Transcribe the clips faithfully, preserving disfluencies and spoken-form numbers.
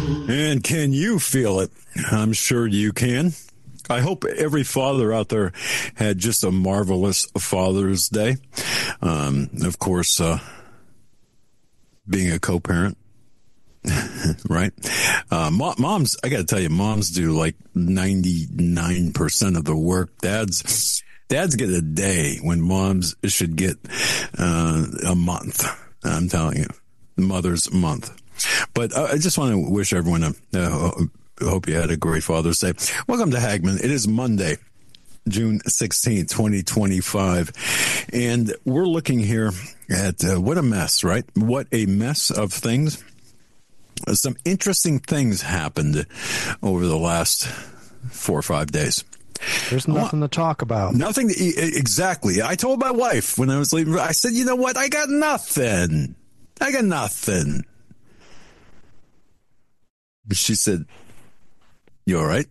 And can you feel it? I'm sure you can. I hope every father out there had just a marvelous Father's Day. Um, of course, uh, being a co-parent, right? Uh, moms, I got to tell you, moms do like ninety-nine percent of the work. Dads, dads get a day when moms should get uh, a month. I'm telling you, Mother's Month. But I just want to wish everyone a, uh, hope you had a great Father's Day. Welcome to Hagmann. It is Monday, June sixteenth, twenty twenty-five. And we're looking here at uh, what a mess, right? What a mess of things. Uh, some interesting things happened over the last four or five days. There's nothing to talk about. Nothing. To, exactly. I told my wife when I was leaving, I said, you know what? I got nothing. I got nothing. She said, you all right?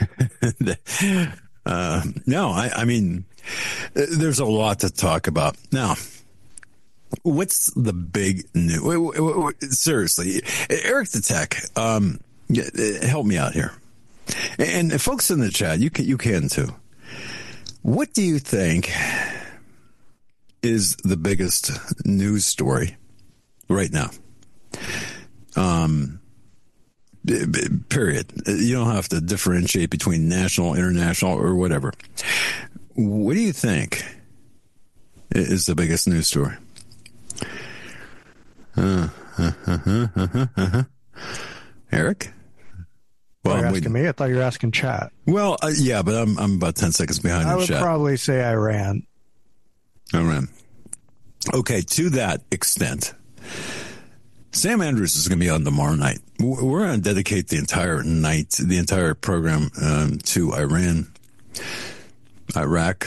uh, no, I, I mean, there's a lot to talk about. Now, what's the big news? Seriously, Eric the Tech, um, help me out here. And folks in the chat, you can, you can too. What do you think is the biggest news story right now? Um, period. You don't have to differentiate between national, international, or whatever. What do you think is the biggest news story? Uh, uh, uh, uh, uh, uh. Eric? Well, you're I'm asking waiting. me? I thought you were asking chat. Well, uh, yeah, but I'm I'm about ten seconds behind I the would chat. probably say Iran. Iran. Okay, to that extent, Sam Andrews is going to be on tomorrow night. We're going to dedicate the entire night, the entire program um, to Iran, Iraq.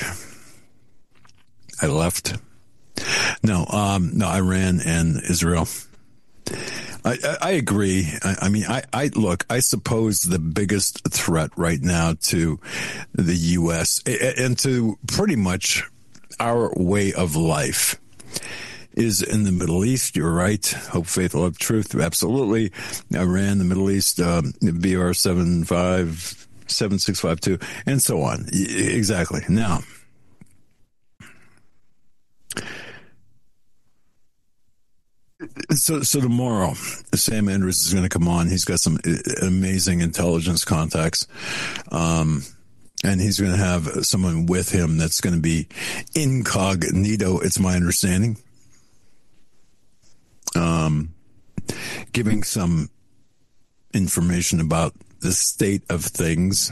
I left. No, um, no, Iran and Israel. I, I, I agree. I, I mean, I, I look, I suppose the biggest threat right now to the U S and to pretty much our way of life is in the Middle East. You're right. Hope, faith, love, truth. Absolutely. Iran, the Middle East, um, B R seven five seven six five two, and so on. Exactly. Now, So, so tomorrow, Sam Andrews is going to come on. He's got some amazing intelligence contacts. Um, and he's going to have someone with him that's going to be incognito, it's my understanding. Um, giving some information about the state of things.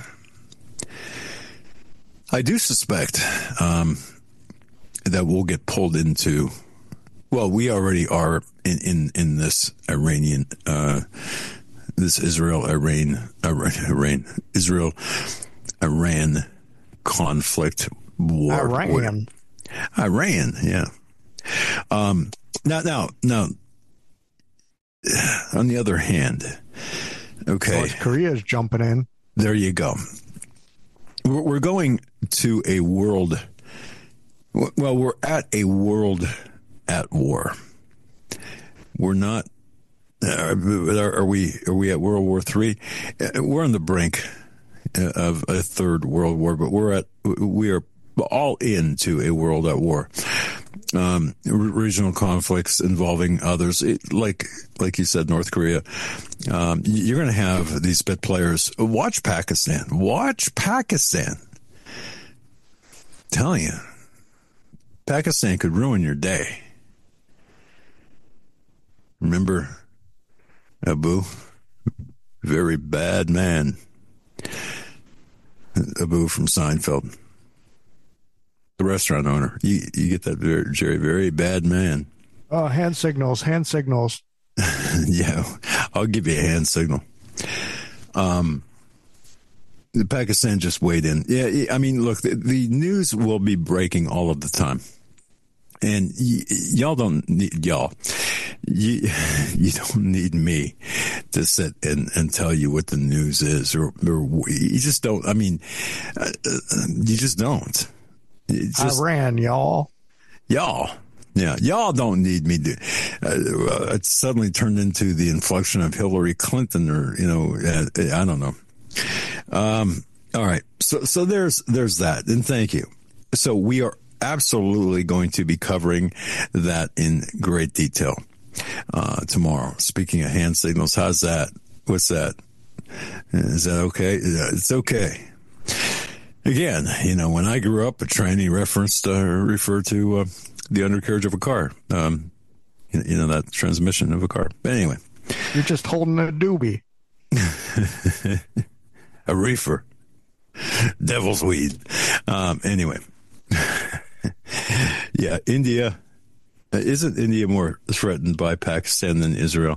I do suspect, um, that we'll get pulled into, well, we already are in, in, in this Iranian, uh, this Israel, Iran, Iran, Iran, Israel, Iran conflict war. Iran. Iran, yeah. Um, now, now, now, on the other hand, okay. North Korea is jumping in. There you go. We're, we're going to a world, well, we're at a world at war. We're not. Uh, are, are we? Are we at World War Three? Uh, we're on the brink of a third world war, but we're at. We are all into a world at war. Um, regional conflicts involving others, it, like like you said, North Korea. Um, you're going to have these bit players. Watch Pakistan. Watch Pakistan. I'm telling you, Pakistan could ruin your day. Remember Abu? Very bad man. Abu from Seinfeld. The restaurant owner. You, you get that, very, Jerry? Very bad man. Oh, hand signals, hand signals. Yeah, I'll give you a hand signal. Um, Pakistan just weighed in. Yeah, I mean, look, the, the news will be breaking all of the time. And y- y'all don't need, y'all, you, you don't need me to sit and, and tell you what the news is, or, or you just don't, I mean, uh, uh, you just don't. Just, Iran, y'all. Y'all, Yeah, y'all don't need me to. Uh, it suddenly turned into the inflection of Hillary Clinton, or you know, uh, I don't know. Um, all right, so so there's there's that, and thank you. So we are absolutely going to be covering that in great detail uh, tomorrow. Speaking of hand signals, how's that? What's that? Is that okay? It's okay. Again, you know, when I grew up, a tranny referenced uh, referred to. Uh, The undercarriage of a car, um, you, you know, that transmission of a car. But anyway, you're just holding a doobie, a reefer, devil's weed. Um, anyway, yeah, India isn't India more threatened by Pakistan than Israel?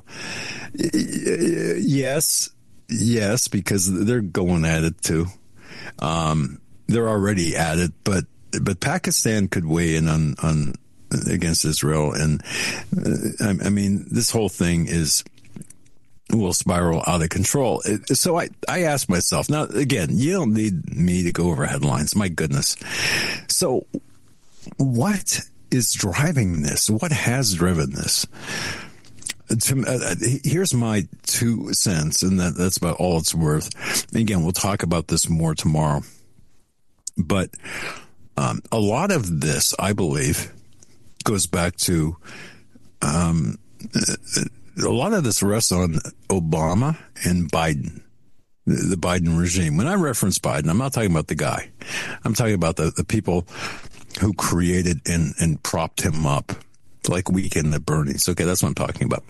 Yes, yes, because they're going at it too. Um, they're already at it, but. But Pakistan could weigh in on, on against Israel, and uh, I, I mean, this whole thing is will spiral out of control. It, so I, I asked myself, now again, you don't need me to go over headlines. My goodness. So what is driving this? What has driven this? To, uh, here's my two cents, and that, that's about all it's worth. Again, we'll talk about this more tomorrow, but Um, a lot of this, I believe, goes back to um, a lot of this rests on Obama and Biden, the Biden regime. When I reference Biden, I'm not talking about the guy. I'm talking about the, the people who created and, and propped him up, like Weekend at Bernie's. Okay, that's what I'm talking about.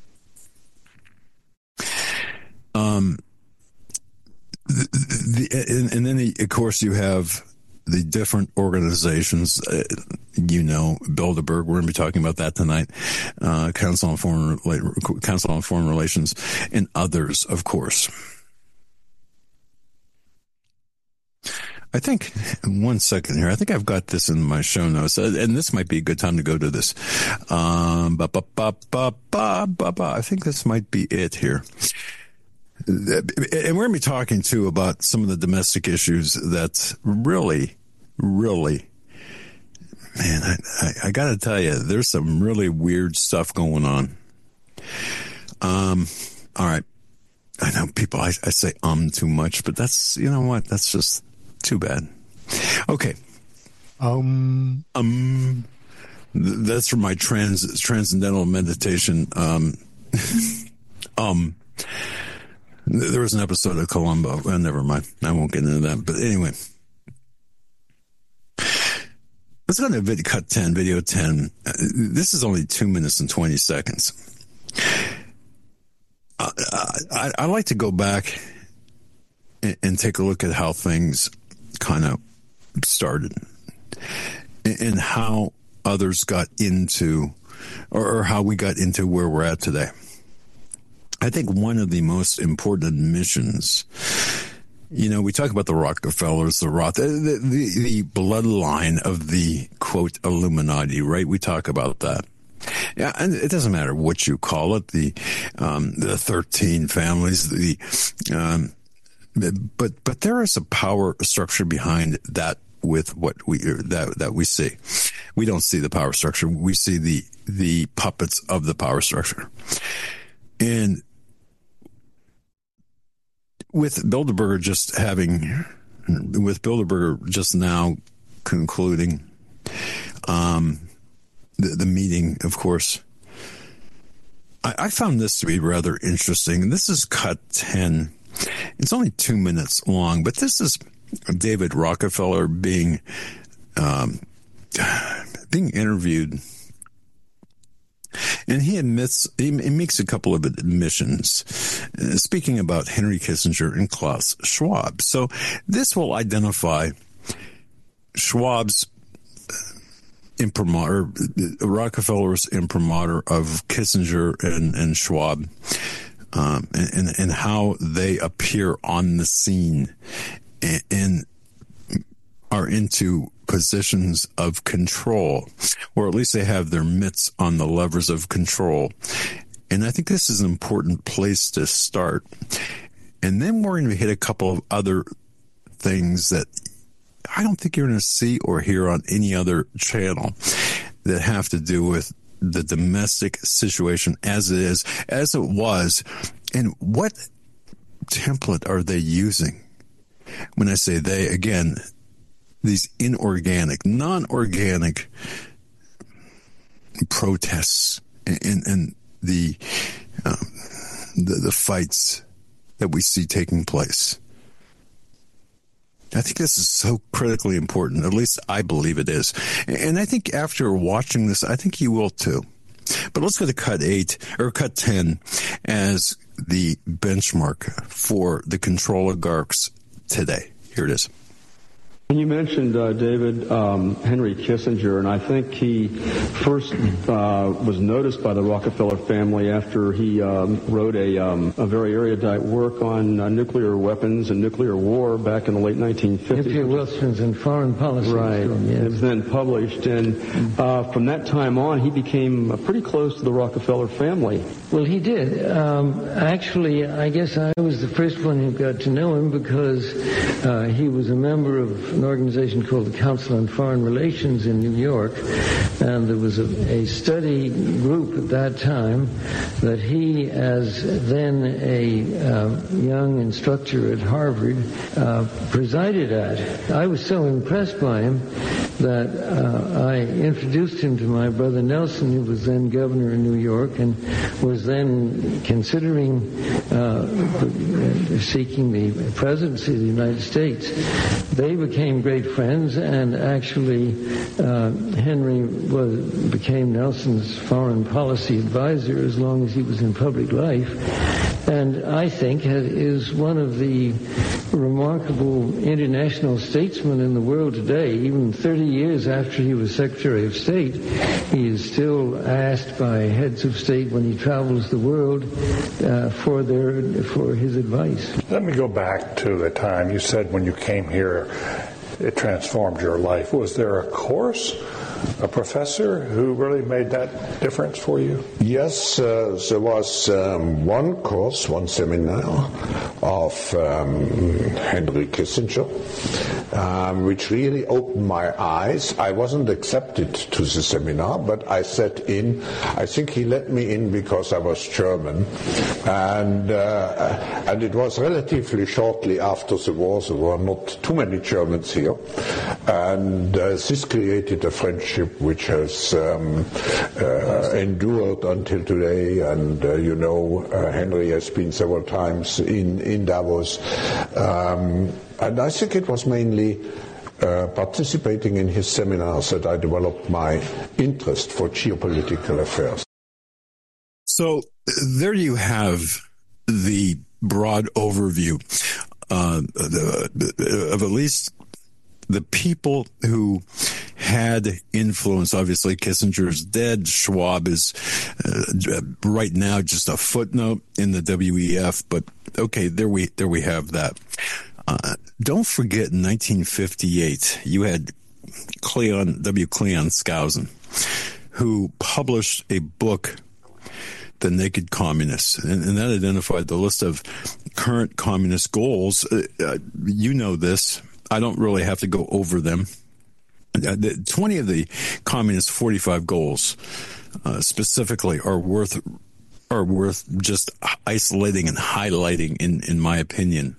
Um, the, the, and, and then, the, of course, you have the different organizations, uh, you know, Bilderberg, we're going to be talking about that tonight, uh, Council on Foreign, Council on Foreign Relations, and others, of course. I think, one second here, I think I've got this in my show notes, and this might be a good time to go to this. Um, ba, ba, ba, ba, ba, ba, ba. I think this might be it here. And we're going to be talking, too, about some of the domestic issues that's really, really, man, I, I, I got to tell you, there's some really weird stuff going on. Um, all right. I know people, I, I say um too much, but that's, you know what? That's just too bad. Okay. Um, um, th- that's from my trans transcendental meditation. Um, um, There was an episode of Columbo. Well, never mind. I won't get into that. But anyway, let's go to video, cut ten, video ten. Uh, this is only two minutes and twenty seconds. Uh, I, I like to go back and, and take a look at how things kind of started and, and how others got into, or, or how we got into where we're at today. I think one of the most important admissions, you know, we talk about the Rockefellers, the Roth, the, the, the bloodline of the, quote, Illuminati, right? We talk about that. Yeah, and it doesn't matter what you call it, the um, the thirteen families, the um, but but there is a power structure behind that with what we that that we see. We don't see the power structure. We see the the puppets of the power structure. And with Bilderberger just having, with Bilderberger just now concluding um, the, the meeting, of course, I, I found this to be rather interesting. This is cut ten. It's only two minutes long, but this is David Rockefeller being um, being interviewed. And he admits, he, he makes a couple of admissions, uh, speaking about Henry Kissinger and Klaus Schwab. So this will identify Schwab's imprimatur, Rockefeller's imprimatur of Kissinger and, and Schwab, um, and, and how they appear on the scene and, and are into positions of control, or at least they have their mitts on the levers of control. And I think this is an important place to start. And then we're going to hit a couple of other things that I don't think you're going to see or hear on any other channel. that have to do with the domestic situation as it is, as it was, and what template are they using? When I say they, again, these inorganic, non-organic protests and, and the, um, the the fights that we see taking place. I think this is so critically important. At least I believe it is. And I think after watching this, I think you will too. But let's go to cut eight or cut ten as the benchmark for the control oligarchs today. Here it is. You mentioned, uh, David, um, Henry Kissinger, and I think he first uh, was noticed by the Rockefeller family after he um, wrote a, um, a very erudite work on uh, nuclear weapons and nuclear war back in the late nineteen fifties. Nuclear weapons and foreign policy. Right. Yes. It was then published, and uh, from that time on, he became uh, pretty close to the Rockefeller family. Well, he did. Um, actually, I guess I was the first one who got to know him because uh, he was a member of an organization called the Council on Foreign Relations in New York, and there was a, a study group at that time that he, as then a uh, young instructor at Harvard, uh, presided at. I was so impressed by him that uh, I introduced him to my brother Nelson, who was then governor in New York and was then considering uh, seeking the presidency of the United States. They became great friends, and actually uh, Henry was, became Nelson's foreign policy advisor as long as he was in public life, and I think is one of the remarkable international statesmen in the world today. Even thirty years after he was Secretary of State, he is still asked by heads of state when he travels the world uh, for their for his advice. Let me go back to the time you said when you came here, it transformed your life. Was there a course, a professor who really made that difference for you? Yes, uh, there was um, one course, one seminar of um, Henry Kissinger, um, which really opened my eyes. I wasn't accepted to the seminar, but I sat in. I think he let me in because I was German, and uh, and it was relatively shortly after the war. There were not too many Germans here, and uh, this created a friendship which has um, uh, endured until today. And uh, you know, uh, Henry has been several times in in Davos, um, and I think it was mainly uh, participating in his seminars that I developed my interest for geopolitical affairs. So there you have the broad overview uh, the, of at least the people who had influence. Obviously, Kissinger's dead. Schwab is uh, right now just a footnote in the W E F. But okay, there we there we have that. Uh, don't forget, in nineteen fifty-eight, you had Cleon W. Cleon Skousen, who published a book, The Naked Communists, and, and that identified the list of current communist goals. Uh, uh, you know this. I don't really have to go over them. Uh, the, twenty of the communist forty-five goals uh, specifically are worth are worth just isolating and highlighting, in, in my opinion.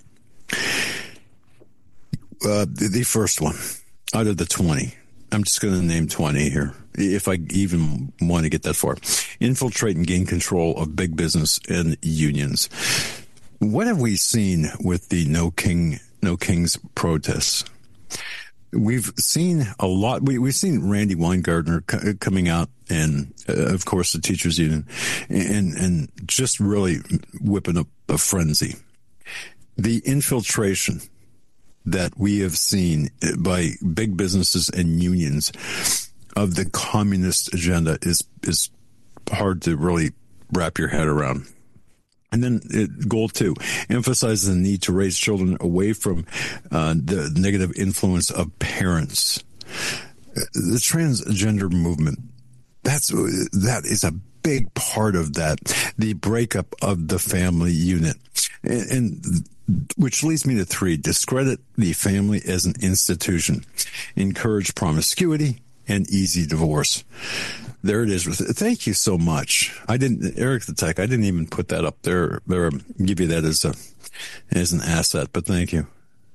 Uh, the, the first one out of the twenty, I'm just going to name twenty here, if I even want to get that far. Infiltrate and gain control of big business and unions. What have we seen with the No King, No Kings protests? We've seen a lot. We, we've seen Randy Weingartner c- coming out, and uh, of course the teachers union, and and just really whipping up a frenzy. The infiltration that we have seen by big businesses and unions of the communist agenda is is hard to really wrap your head around. And then it, goal two, emphasizes the need to raise children away from uh, the negative influence of parents. The transgender movement, that's that is a big part of that. The breakup of the family unit, and, and which leads me to three: discredit the family as an institution, encourage promiscuity, and easy divorce. There it is. Thank you so much. I didn't, Eric the Tech, I didn't even put that up there, or give you that as a, as an asset, but thank you.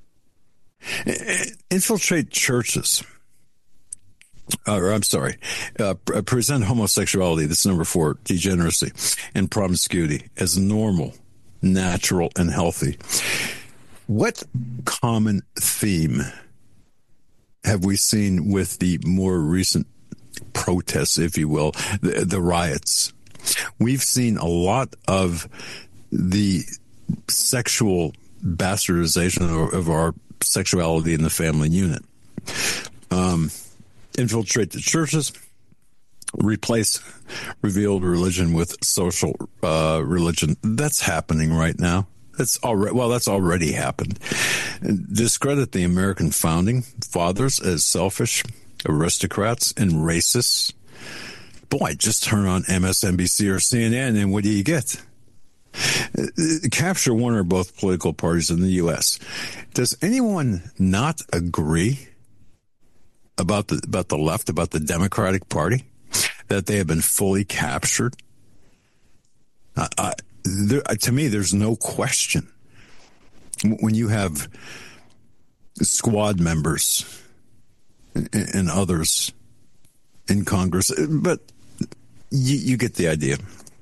Infiltrate churches. Uh, or I'm sorry, uh, present homosexuality, this is number four, degeneracy, and promiscuity as normal, natural, and healthy. What common theme have we seen with the more recent protests, if you will, the, the riots? We've seen a lot of the sexual bastardization of, of our sexuality in the family unit. Um, infiltrate the churches, replace revealed religion with social uh, religion. That's happening right now. That's already, well, that's already happened. Discredit the American founding fathers as selfish aristocrats and racists. Boy, just turn on M S N B C or C N N and what do you get? Capture one or both political parties in the U S. Does anyone not agree about the about the left, about the Democratic Party, that they have been fully captured? Uh, I, there, to me, there's no question. When you have squad members and, and others in Congress, but you, you get the idea.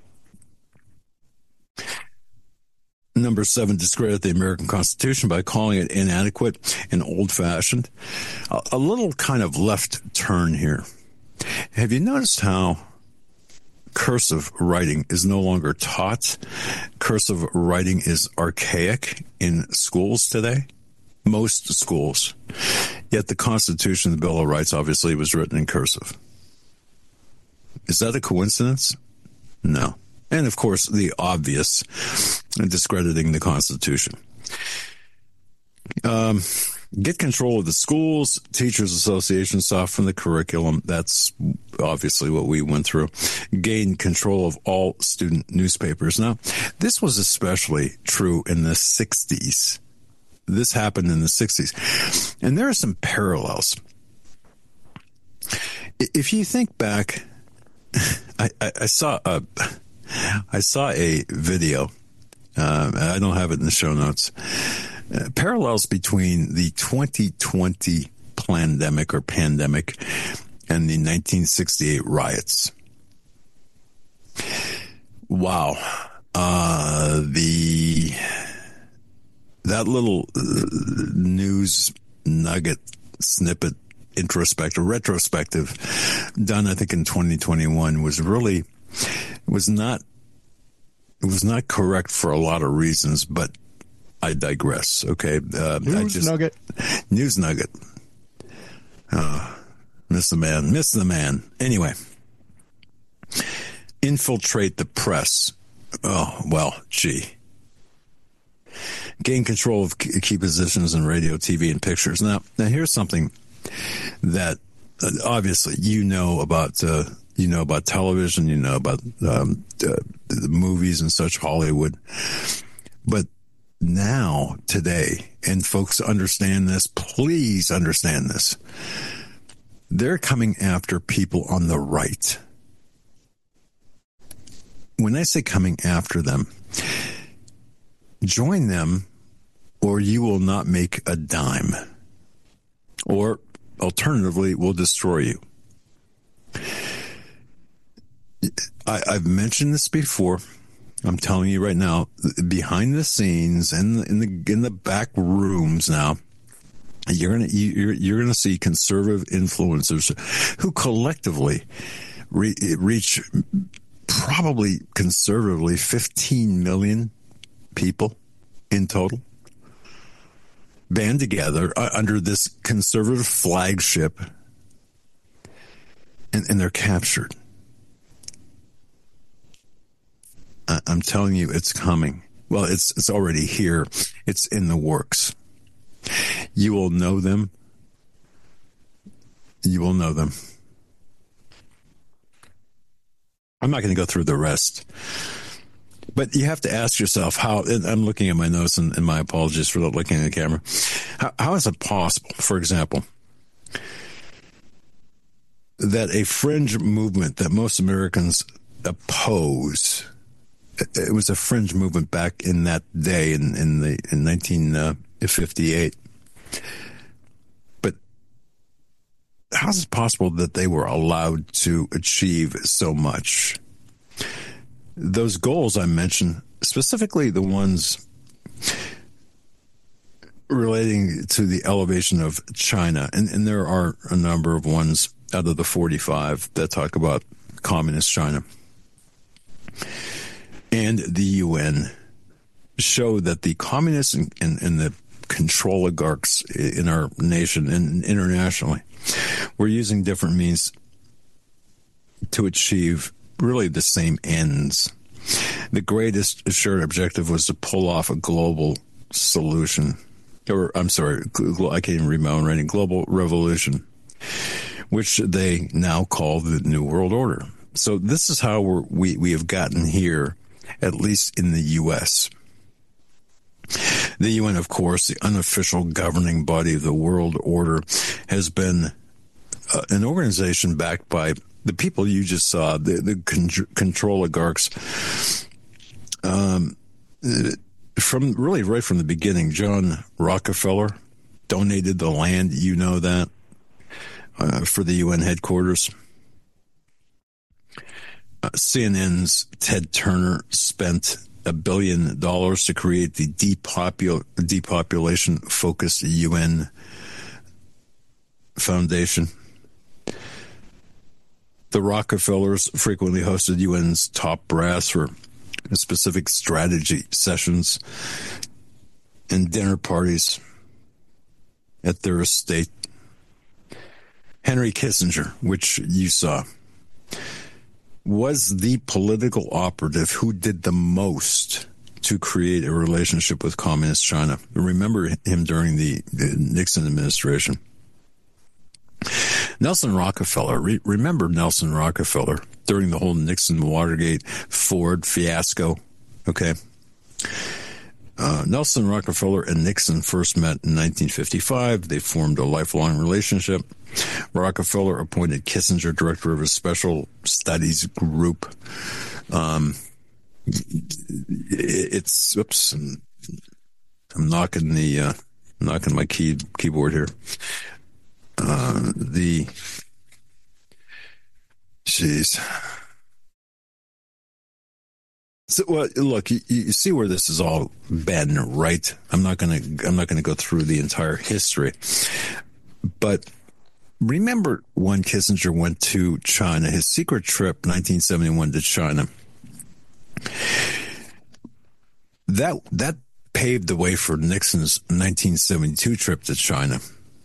Number seven, discredit the American Constitution by calling it inadequate and old-fashioned. A, a little kind of left turn here. Have you noticed how cursive writing is no longer taught? Cursive writing is archaic in schools today. Most schools. Yet the Constitution, the Bill of Rights, obviously was written in cursive. Is that a coincidence? No. And, of course, the obvious, discrediting the Constitution. Um, get control of the schools, teachers' association, soften the curriculum. That's obviously what we went through. Gain control of all student newspapers. Now, this was especially true in the sixties. This happened in the sixties. And there are some parallels. If you think back, I, I, I saw a... I saw a video. Um, I don't have it in the show notes. Uh, parallels between the twenty twenty pandemic or pandemic and the nineteen sixty-eight riots. Wow. Uh, the, that little uh, news nugget snippet introspective, retrospective done, I think in twenty twenty-one was really, It was not, it was not correct for a lot of reasons, but I digress. Okay. Uh, news I just, nugget. News nugget. Uh, miss the man, miss the man. Anyway, infiltrate the press. Oh, well, gee. Gain control of key positions in radio, T V, and pictures. Now, now here's something that uh, obviously you know about, uh, You know about television, you know about um, uh, the movies and such, Hollywood. But now, today, and folks understand this, please understand this, they're coming after people on the right. When I say coming after them, join them or you will not make a dime. Or, alternatively, will destroy you. I, I've mentioned this before. I'm telling you right now, behind the scenes and in the in the back rooms now, you're gonna you're you're gonna see conservative influencers who collectively re, reach probably conservatively fifteen million people in total, band together under this conservative flagship, and, and they're captured. I'm telling you, it's coming. Well, it's it's already here. It's in the works. You will know them. You will know them. I'm not going to go through the rest. But you have to ask yourself how, and I'm looking at my notes, and, and my apologies for not looking at the camera. How, how is it possible, for example, that a fringe movement that most Americans oppose, it was a fringe movement back in that day in, in the in nineteen fifty-eight. But how is it possible that they were allowed to achieve so much? Those goals I mentioned, specifically the ones relating to the elevation of China, and, and there are a number of ones out of the forty-five that talk about communist China, and the U N show that the communists and, and, and the control oligarchs in our nation and internationally were using different means to achieve really the same ends. The greatest shared objective was to pull off a global solution, or I'm sorry, I can't even read my own writing, global revolution, which they now call the New World Order. So this is how we're, we we have gotten here, at least in the U S. The U N, of course, the unofficial governing body of the world order, has been uh, an organization backed by the people you just saw, the, the con- control oligarchs, um, from really right from the beginning. John Rockefeller donated the land, you know that, uh, for the U N headquarters. Uh, C N N's Ted Turner spent a billion dollars to create the depopul- depopulation-focused U N Foundation. The Rockefellers frequently hosted U N's top brass for specific strategy sessions and dinner parties at their estate. Henry Kissinger, which you saw, was the political operative who did the most to create a relationship with communist China. Remember him during the, the Nixon administration. Nelson Rockefeller, re- remember Nelson Rockefeller during the whole Nixon-Watergate Ford fiasco, okay? Uh, Nelson Rockefeller and Nixon first met in nineteen fifty-five. They formed a lifelong relationship. Rockefeller appointed Kissinger director of a special studies group. Um, it's, oops, I'm, I'm knocking the, uh, knocking my key, keyboard here. Uh, the, jeez. So, well, look, you, you see where this has all been, right? I'm not gonna, I'm not gonna go through the entire history, but remember when Kissinger went to China, his secret trip, nineteen seventy-one to China. That that paved the way for Nixon's nineteen seventy-two trip to China.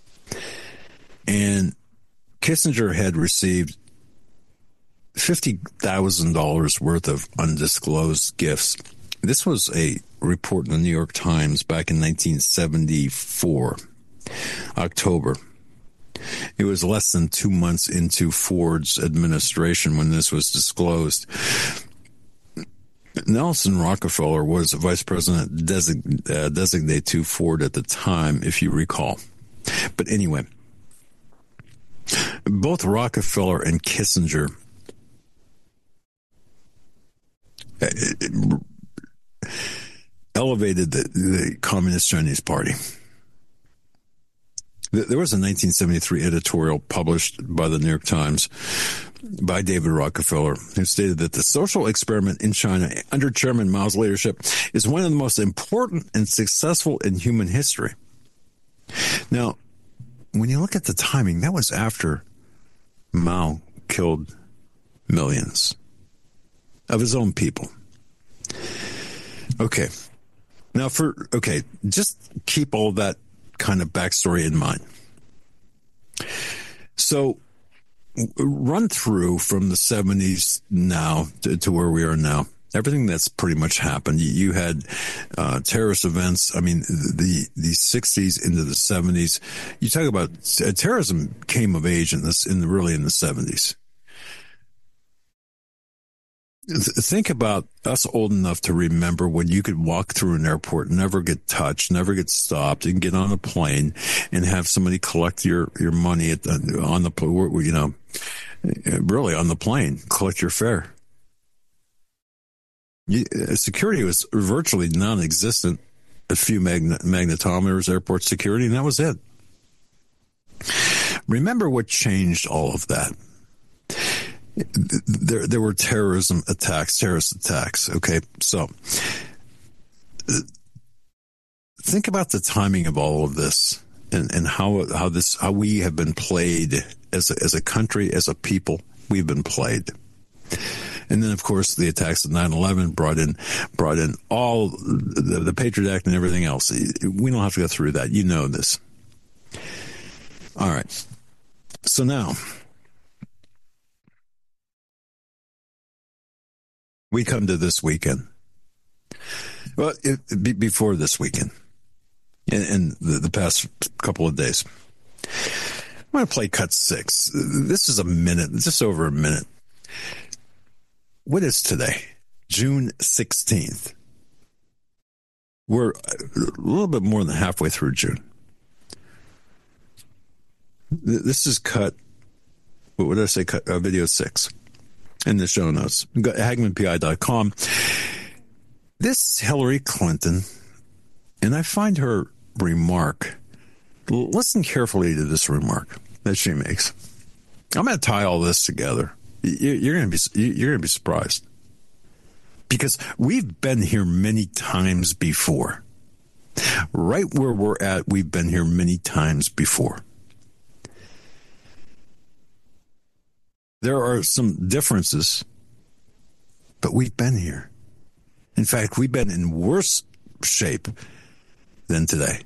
And Kissinger had received fifty thousand dollars worth of undisclosed gifts. This was a report in the New York Times back in nineteen seventy-four, October. It was less than two months into Ford's administration when this was disclosed. Nelson Rockefeller was vice president design, uh, designate to Ford at the time, if you recall. But anyway, both Rockefeller and Kissinger elevated the, the Communist Chinese Party. There was a nineteen seventy-three editorial published by the New York Times by David Rockefeller, who stated that the social experiment in China under Chairman Mao's leadership is one of the most important and successful in human history. Now, when you look at the timing, that was after Mao killed millions of his own people. Okay. Now for, okay, just keep all that kind of backstory in mind. So run through from the seventies now to, to where we are now. Everything that's pretty much happened. You, you had uh, terrorist events. I mean, the the sixties into the seventies. You talk about uh, terrorism came of age in this in the, really in the seventies. Think about us old enough to remember when you could walk through an airport, never get touched, never get stopped. You can get on a plane and have somebody collect your, your money at the, on the, you know, really on the plane, collect your fare. You, security was virtually non-existent. A few magnet, magnetometers, airport security, and that was it. Remember what changed all of that. There, there were terrorism attacks, terrorist attacks. Okay, so think about the timing of all of this, and, and how how this how we have been played as a, as a country, as a people. We've been played, and then of course the attacks of nine eleven brought in brought in all the, the Patriot Act and everything else. We don't have to go through that. You know this. All right, so now. We come to this weekend. Well, it, it, before this weekend, in, in the, the past couple of days, I'm going to play cut six. This is a minute, just over a minute. What is today? June sixteenth. We're a little bit more than halfway through June. This is cut, what did I say? Cut, uh, video six. In the show notes. Go to Hagmann P I dot com. This is Hillary Clinton, and I find her remark, listen carefully to this remark that she makes. I'm going to tie all this together. You're going to be you're going to be surprised. Because we've been here many times before. Right where we're at, we've been here many times before. There are some differences, but we've been here. In fact, we've been in worse shape than today.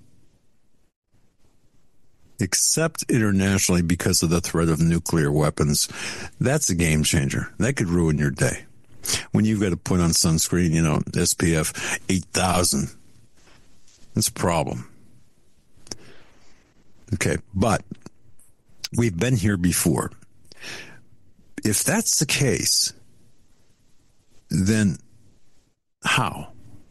Except internationally because of the threat of nuclear weapons. That's a game changer. That could ruin your day. When you've got to put on sunscreen, you know, S P F eight thousand. That's a problem. Okay, but we've been here before. If that's the case, then how?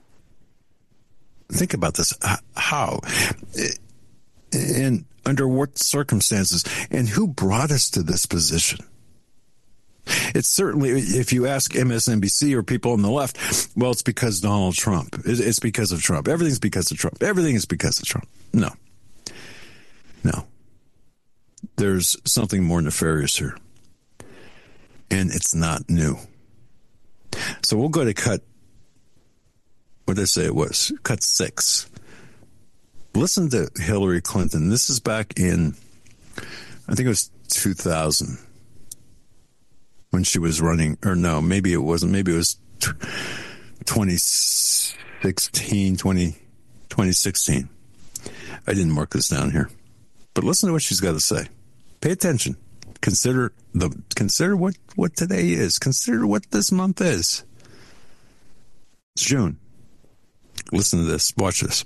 Think about this. How? And under what circumstances? And who brought us to this position? It's certainly, if you ask M S N B C or people on the left, well, it's because Donald Trump. It's because of Trump. Everything's because of Trump. Everything is because of Trump. No. No. There's something more nefarious here. And it's not new. So we'll go to cut, what did I say it was? Cut six. Listen to Hillary Clinton. This is back in, I think it was two thousand, when she was running, or no, maybe it wasn't. Maybe it was twenty sixteen, twenty, twenty sixteen. I didn't mark this down here. But listen to what she's got to say. Pay attention. Consider the consider what, what today is. Consider what this month is. It's June. Listen to this. Watch this.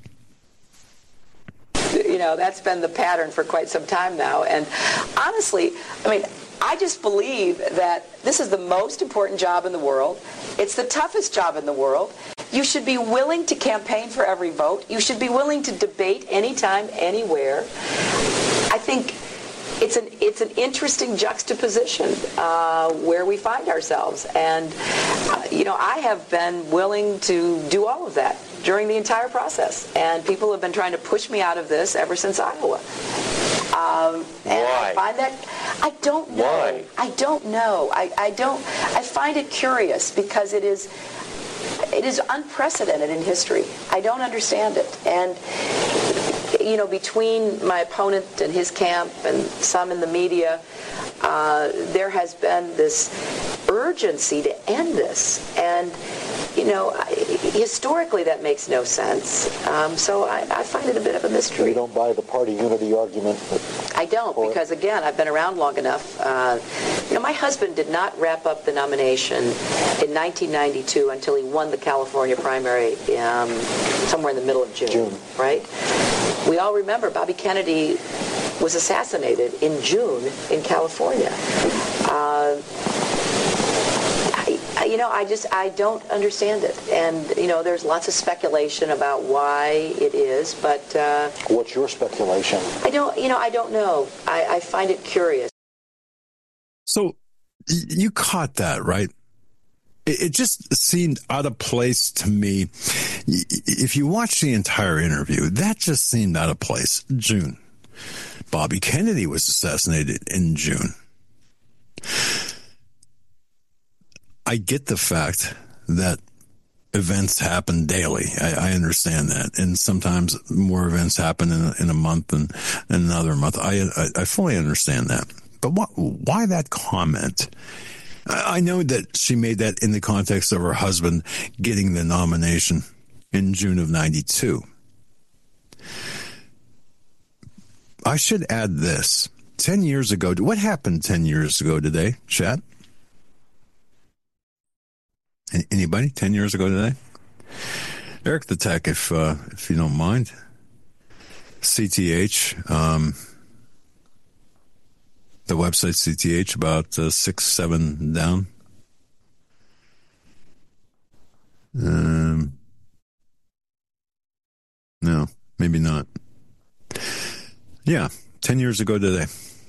You know, that's been the pattern for quite some time now. And honestly, I mean, I just believe that this is the most important job in the world. It's the toughest job in the world. You should be willing to campaign for every vote. You should be willing to debate anytime, anywhere. I think it's an it's an interesting juxtaposition uh, where we find ourselves. And, uh, you know, I have been willing to do all of that during the entire process. And people have been trying to push me out of this ever since Iowa. Um, and Why? I find that, I don't know. Why? I don't know. I, I don't, I find it curious because it is, it is unprecedented in history. I don't understand it. And, you know, between my opponent and his camp and some in the media, uh, there has been this urgency to end this. And, you know, I, historically that makes no sense. Um, so I, I find it a bit of a mystery. You don't buy the party unity argument? I don't, because, again, I've been around long enough. Uh, you know, my husband did not wrap up the nomination in nineteen ninety-two until he won the California primary um, somewhere in the middle of June, June, right? We all remember Bobby Kennedy was assassinated in June in California. Uh, I, I, you know, I just, I don't understand it. And, you know, there's lots of speculation about why it is, but... Uh, What's your speculation? I don't, you know, I don't know. I, I find it curious. So you caught that, right? It, it just seemed out of place to me. If you watch the entire interview, that just seemed out of place. June. Bobby Kennedy was assassinated in June. I get the fact that events happen daily. I, I understand that. And sometimes more events happen in a, in a month than in another month. I, I, I fully understand that. But what, why that comment? I, I know that she made that in the context of her husband getting the nomination in June of ninety-two. I should add this. Ten years ago, what happened ten years ago today, chat? Anybody? Ten years ago today? Eric the Tech, if uh, if you don't mind. C T H, um, the website C T H, about uh, six, seven down. Um, no, maybe not. Yeah, ten years ago today.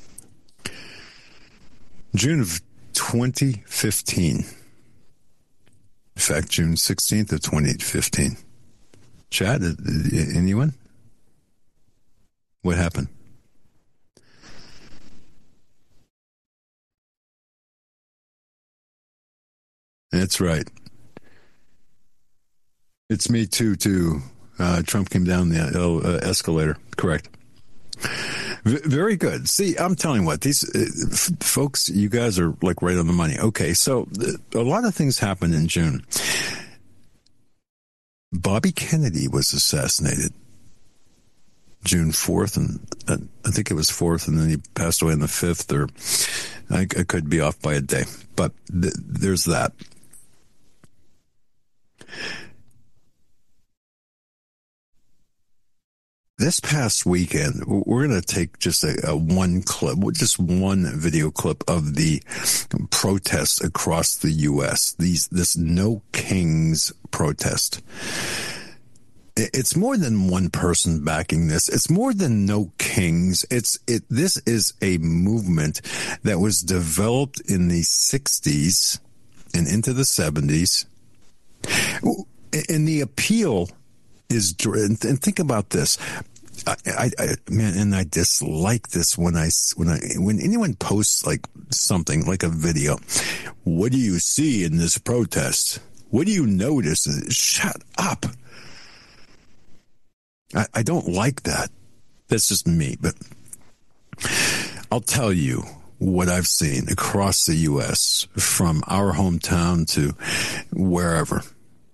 June of twenty fifteen. In fact, June sixteenth of twenty fifteen. Chad, anyone? What happened? That's right. It's me too, too. Uh, Trump came down the uh, escalator. Correct. V- very good. See, I'm telling you what, these uh, f- folks, you guys are like right on the money. Okay, so uh, a lot of things happened in June. Bobby Kennedy was assassinated June fourth, and uh, I think it was fourth, and then he passed away on the fifth, or I, I could be off by a day. But th- there's that. This past weekend, we're going to take just a, a one clip, just one video clip of the protests across the U S. These, this No Kings protest. It's more than one person backing this. It's more than No Kings. It's it. This is a movement that was developed in the sixties and into the seventies. And the appeal is, and think about this. I, I, I, man, and I dislike this when I, when I, when anyone posts like something like a video. What do you see in this protest? What do you notice? Shut up. I, I don't like that. That's just me, but I'll tell you what I've seen across the U S from our hometown to wherever.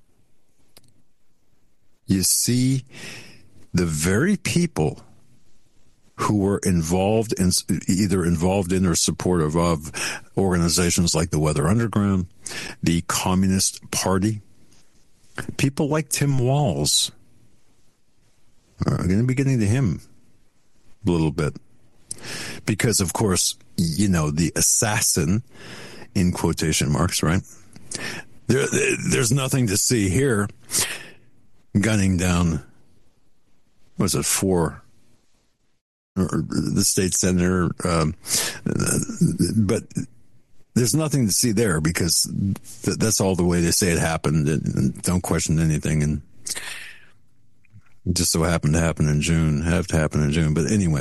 You see the very people who were involved in, either involved in or supportive of organizations like the Weather Underground, the Communist Party, people like Tim Walz. I'm going to be getting to him a little bit. Because, of course, you know, the assassin, in quotation marks, right? There, there's nothing to see here. Gunning down, what was it, four, or the state senator, um, but there's nothing to see there because th- that's all the way they say it happened, and don't question anything, and it just so happened to happen in June, have to happen in June, but anyway.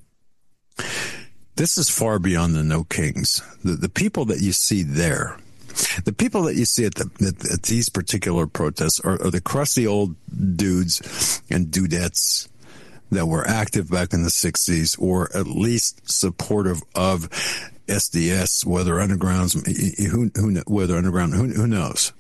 This is far beyond the No Kings. The, the people that you see there, the people that you see at, the, at, at these particular protests are, are the crusty old dudes and dudettes that were active back in the sixties, or at least supportive of S D S, Weather Undergrounds, who, who, Weather Underground, who, who knows?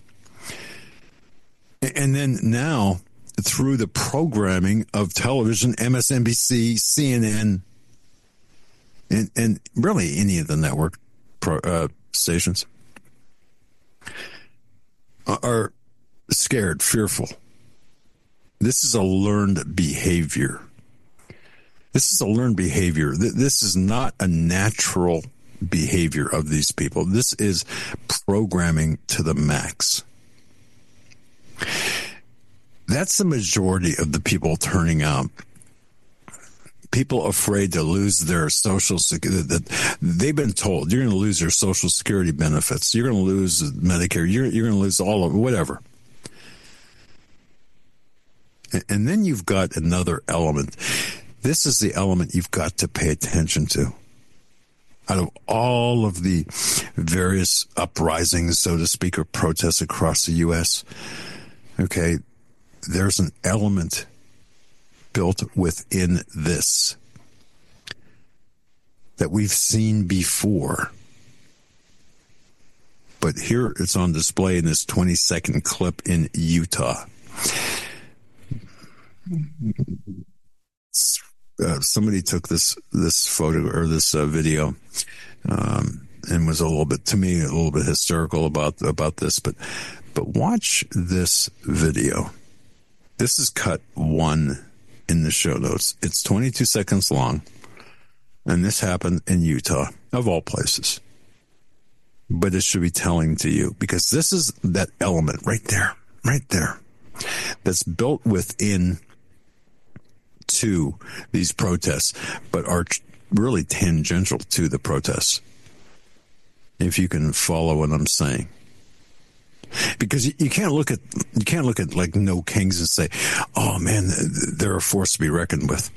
And then now, through the programming of television, M S N B C, C N N, and, and really any of the network pro, uh, stations, are scared, fearful. This is a learned behavior. This is a learned behavior. This is not a natural behavior of these people. This is programming to the max. That's the majority of the people turning out. People afraid to lose their social security. That they've been told you're going to lose your social security benefits. You're going to lose Medicare. You're, you're going to lose all of it, whatever. And, and then you've got another element. This is the element you've got to pay attention to. Out of all of the various uprisings, so to speak, or protests across the U S, okay, there's an element built within this that we've seen before. But here it's on display in this twenty second clip in Utah. Uh, somebody took this this photo or this uh, video um, and was a little bit, to me, a little bit hysterical about about this. But but watch this video. This is cut one in the show notes. It's twenty-two seconds long, and this happened in Utah, of all places. But it should be telling to you, because this is that element right there, right there, that's built within to these protests, but are really tangential to the protests, if you can follow what I'm saying. Because you, you can't look at you can't look at like No Kings and say, "Oh man, they're a force to be reckoned with."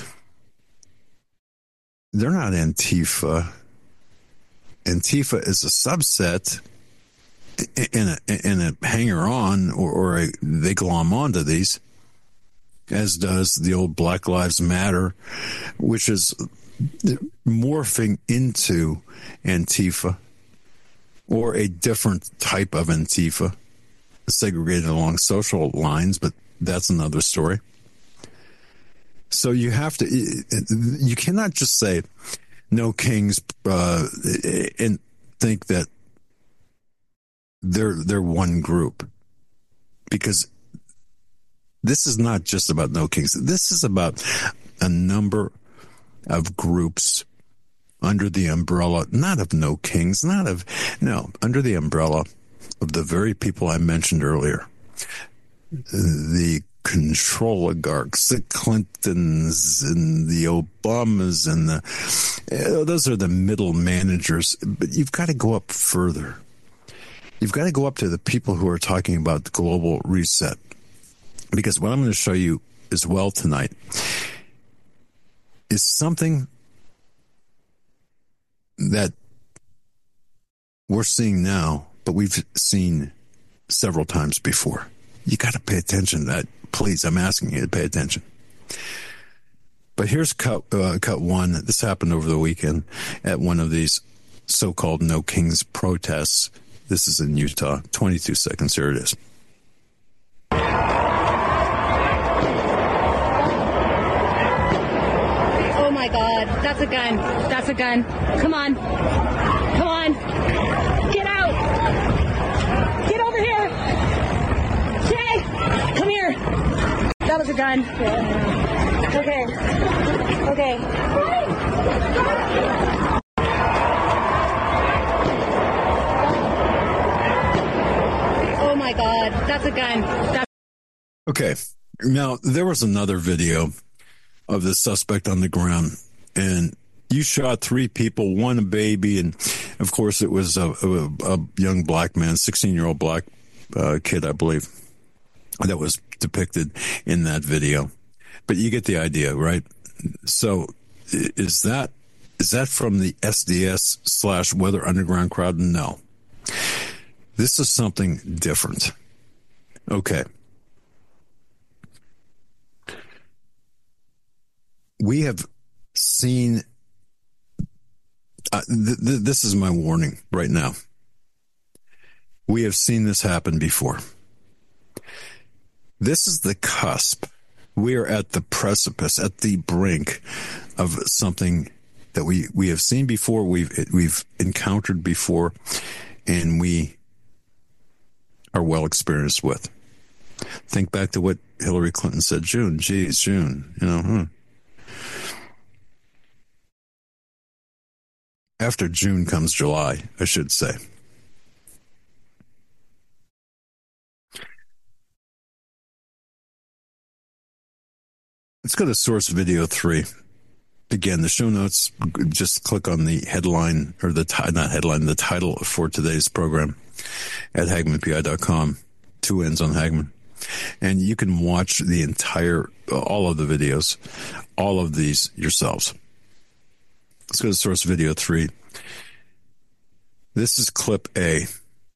They're not Antifa. Antifa is a subset in a in a hanger on, or, or a, they glom onto these, as does the old Black Lives Matter, which is morphing into Antifa, or a different type of Antifa, segregated along social lines, but that's another story. So you have to, you cannot just say No Kings uh, and think that they're they're one group, because this is not just about No Kings. This is about a number of groups under the umbrella, not of No Kings, not of, no, under the umbrella of the very people I mentioned earlier. The control oligarchs, the Clintons and the Obamas and the, those are the middle managers. But you've got to go up further. You've got to go up to the people who are talking about the global reset. Because what I'm going to show you as well tonight is something that we're seeing now, but we've seen several times before. You got to pay attention to that. Please, I'm asking you to pay attention. But here's cut, uh, cut one. This happened over the weekend at one of these so-called No Kings protests. This is in Utah. twenty-two seconds. Here it is. Oh my God, that's a gun. That's a gun. Come on. Come on. Get out. Get over here. Jay, come here. That was a gun. Okay. Okay. Oh my God, that's a gun. That's- okay. Now, there was another video of the suspect on the ground, and you shot three people, one a baby, and of course it was a, a, a young black man, sixteen-year-old black uh, kid, I believe, that was depicted in that video. But you get the idea, right? So is that is that from the S D S slash Weather Underground crowd? No. This is something different. Okay. We have seen, uh, th- th- this is my warning right now. We have seen this happen before. This is the cusp. We are at the precipice, at the brink of something that we, we have seen before, we've, we've encountered before, and we are well experienced with. Think back to what Hillary Clinton said, June, geez, June, you know, huh? After June comes July, I should say. Let's go to source video three. Again, the show notes, just click on the headline, or the, not headline, the title for today's program at Hagmann P I dot com. Two ends on Hagmann. And you can watch the entire, all of the videos, all of these yourselves. Let's go to source video three. This is clip A.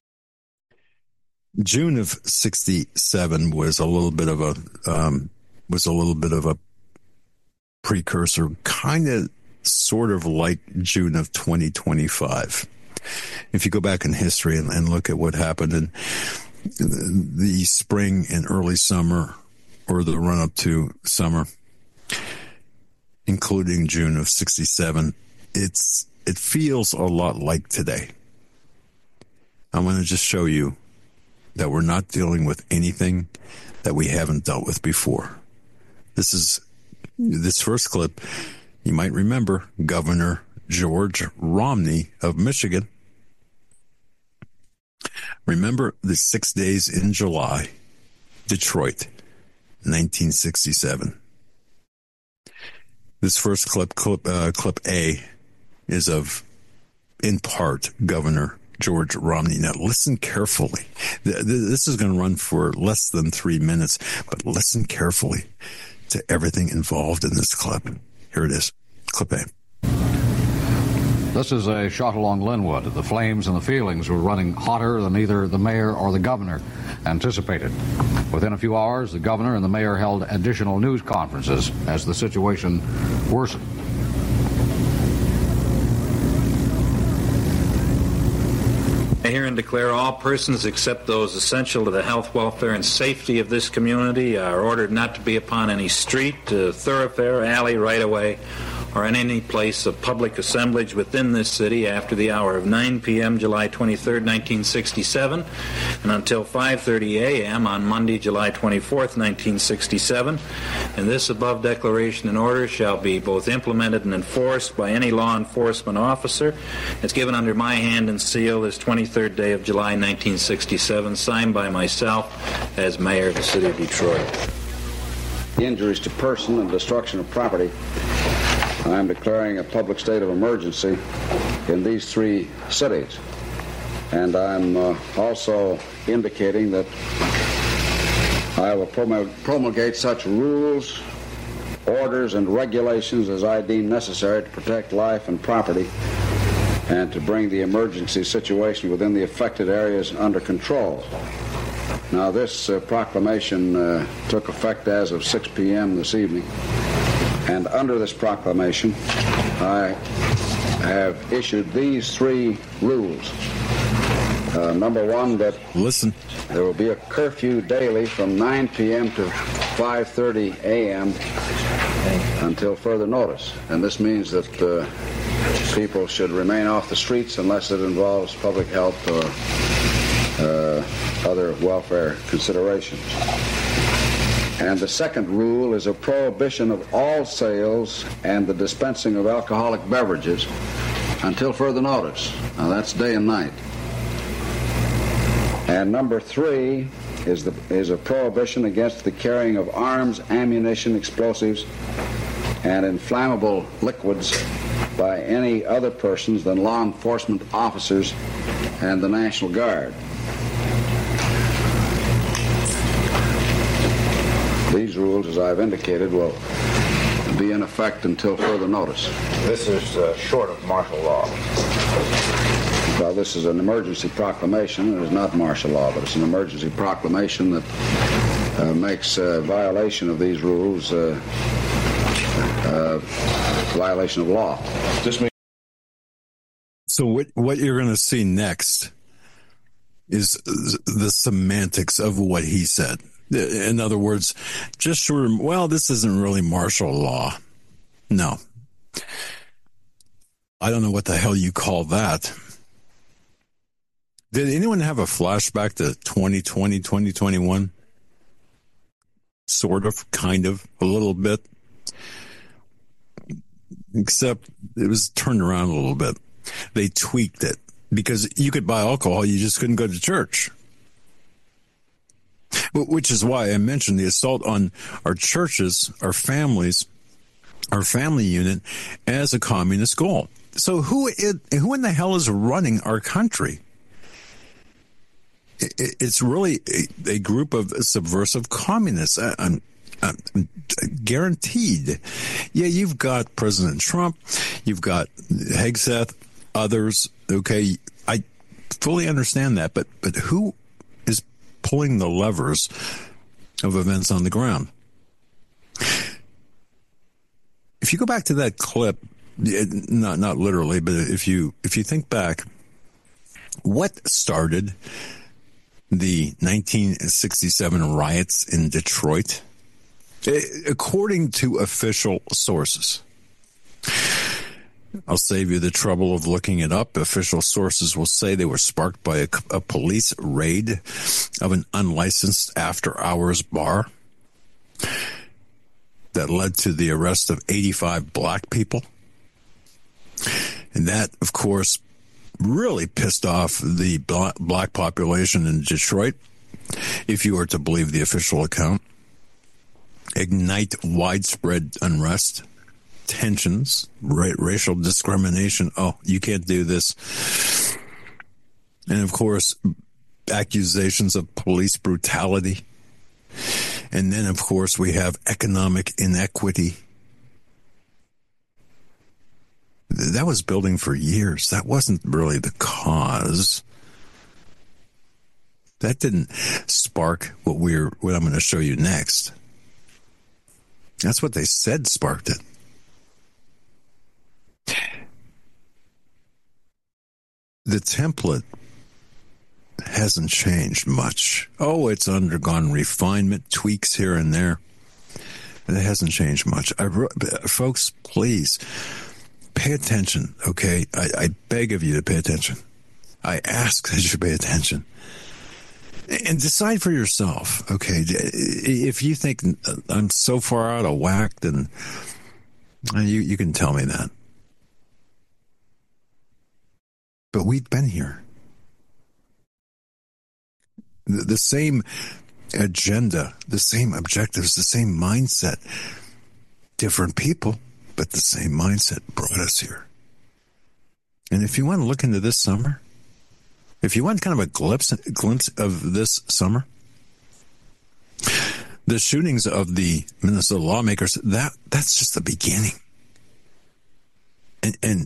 June of sixty-seven was a little bit of a, um, was a little bit of a precursor, kind of sort of like June of twenty twenty-five. If you go back in history and, and look at what happened in the spring and early summer, or the run up to summer, including June of sixty-seven, it's, it feels a lot like today. I'm going to just show you that we're not dealing with anything that we haven't dealt with before. This is, this first clip, you might remember Governor George Romney of Michigan. Remember the six days in July, Detroit, nineteen sixty-seven. This first clip, clip, uh, clip A, is of, in part, Governor George Romney. Now, listen carefully. This is going to run for less than three minutes, but listen carefully to everything involved in this clip. Here it is, clip A. This is a shot along Linwood. The flames and the feelings were running hotter than either the mayor or the governor anticipated. Within a few hours, the governor and the mayor held additional news conferences as the situation worsened. I herein declare all persons except those essential to the health, welfare, and safety of this community are ordered not to be upon any street, uh, thoroughfare, alley, right-of-way, or in any place of public assemblage within this city after the hour of nine p.m. July twenty-third, nineteen sixty-seven, and until five thirty a.m. on Monday, July twenty-fourth, nineteen sixty-seven. And this above declaration and order shall be both implemented and enforced by any law enforcement officer. It's given under my hand and seal this twenty-third day of July, nineteen sixty-seven, signed by myself as mayor of the city of Detroit. Injuries to person and destruction of property. I am declaring a public state of emergency in these three cities. And I'm uh, also indicating that I will promulgate such rules, orders, and regulations as I deem necessary to protect life and property and to bring the emergency situation within the affected areas under control. Now, this uh, proclamation uh, took effect as of six p.m. this evening. And under this proclamation, I have issued these three rules. Uh, number one, that listen, there will be a curfew daily from nine p.m. to five thirty a.m. until further notice. And this means that uh, people should remain off the streets unless it involves public health or uh, other welfare considerations. And the second rule is a prohibition of all sales and the dispensing of alcoholic beverages until further notice. Now, that's day and night. And number three is, the, is a prohibition against the carrying of arms, ammunition, explosives, and inflammable liquids by any other persons than law enforcement officers and the National Guard. These rules, as I've indicated, will be in effect until further notice. This is uh, short of martial law. Well, this is an emergency proclamation. It is not martial law, but it's an emergency proclamation that uh, makes uh, violation of these rules uh, uh, violation of law. This means so what, what you're going to see next is the semantics of what he said. In other words, just sort of, well, this isn't really martial law. No. I don't know what the hell you call that. Did anyone have a flashback to twenty twenty, twenty twenty-one? Sort of, kind of, a little bit. Except it was turned around a little bit. They tweaked it because you could buy alcohol, you just couldn't go to church. Which is why I mentioned the assault on our churches, our families, our family unit as a communist goal. So who it, who in the hell is running our country? It, it's really a, a group of subversive communists. I, I'm, I'm guaranteed. Yeah, you've got President Trump, you've got Hegseth, others. Okay, I fully understand that, but but who is pulling the levers of events on the ground? If you go back to that clip, not not literally, but if you if you think back, what started the nineteen sixty-seven riots in Detroit? According to official sources, I'll save you the trouble of looking it up. Official sources will say they were sparked by a, a police raid of an unlicensed after-hours bar that led to the arrest of eighty-five black people. And that, of course, really pissed off the black population in Detroit, if you are to believe the official account. Ignite widespread unrest, tensions, ra- racial discrimination. Oh, you can't do this. And, of course, accusations of police brutality. And then, of course, we have economic inequity. That was building for years. That wasn't really the cause. That didn't spark what we're what I'm going to show you next. That's what they said sparked it. The template hasn't changed much. Oh, it's undergone refinement, tweaks here and there. But it hasn't changed much. I, folks, please pay attention, okay? I, I beg of you to pay attention. I ask that you pay attention. And decide for yourself, okay? If you think I'm so far out of whack, then you, you can tell me that. But we've been here. The, the same agenda, the same objectives, the same mindset. Different people, but the same mindset brought us here. And if you want to look into this summer, if you want kind of a glimpse, glimpse of this summer, the shootings of the Minnesota lawmakers, that that's just the beginning. And, and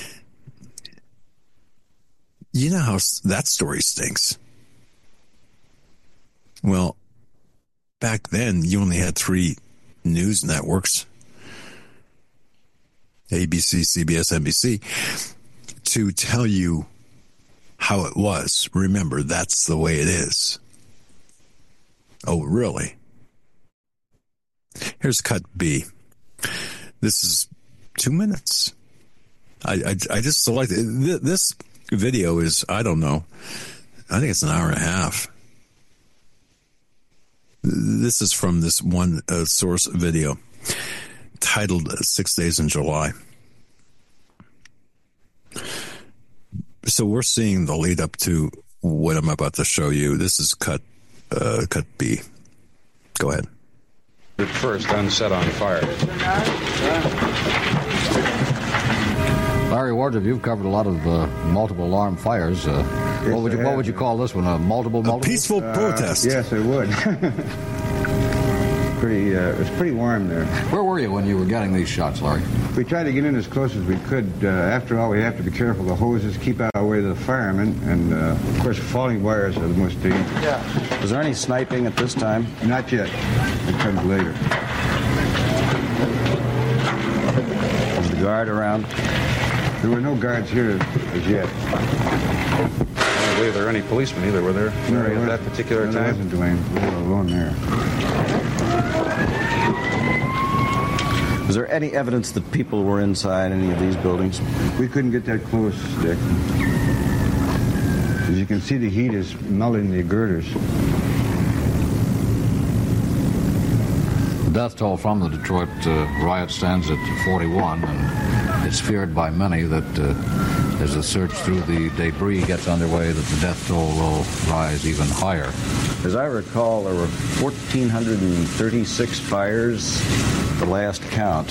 you know how that story stinks. Well, back then, you only had three news networks, A B C, C B S, N B C, to tell you how it was. Remember, that's the way it is. Oh, really? Here's cut B. This is two minutes. I, I, I just selected this video is, I don't know, I think it's an hour and a half. This is from this one uh, source video titled Six Days in July. So we're seeing the lead up to what I'm about to show you. This is cut uh, cut B. Go ahead. At first, unset on fire. Larry Wardrop, you've covered a lot of uh, multiple alarm fires. Uh, yes, what would you what would you call this one? A multiple multiple? A peaceful uh, protest. Yes, it would. pretty. Uh, it was pretty warm there. Where were you when you were getting these shots, Larry? We tried to get in as close as we could. Uh, after all, we have to be careful. The hoses keep out of the way of the firemen, and uh, of course, falling wires are the most dangerous. Yeah. Was there any sniping at this time? Not yet. It comes later. Was the guard around? There were no guards here as yet. I don't believe there were any policemen either, were there? No, Larry, at that particular no, time? There wasn't, Dwayne. We were alone there. Was there any evidence that people were inside any of these buildings? We couldn't get that close, Dick. As you can see, the heat is melting the girders. The death toll from the Detroit uh, riot stands at forty-one, and it's feared by many that uh, as the search through the debris gets underway that the death toll will rise even higher. As I recall, there were one thousand four hundred thirty-six fires at the last count.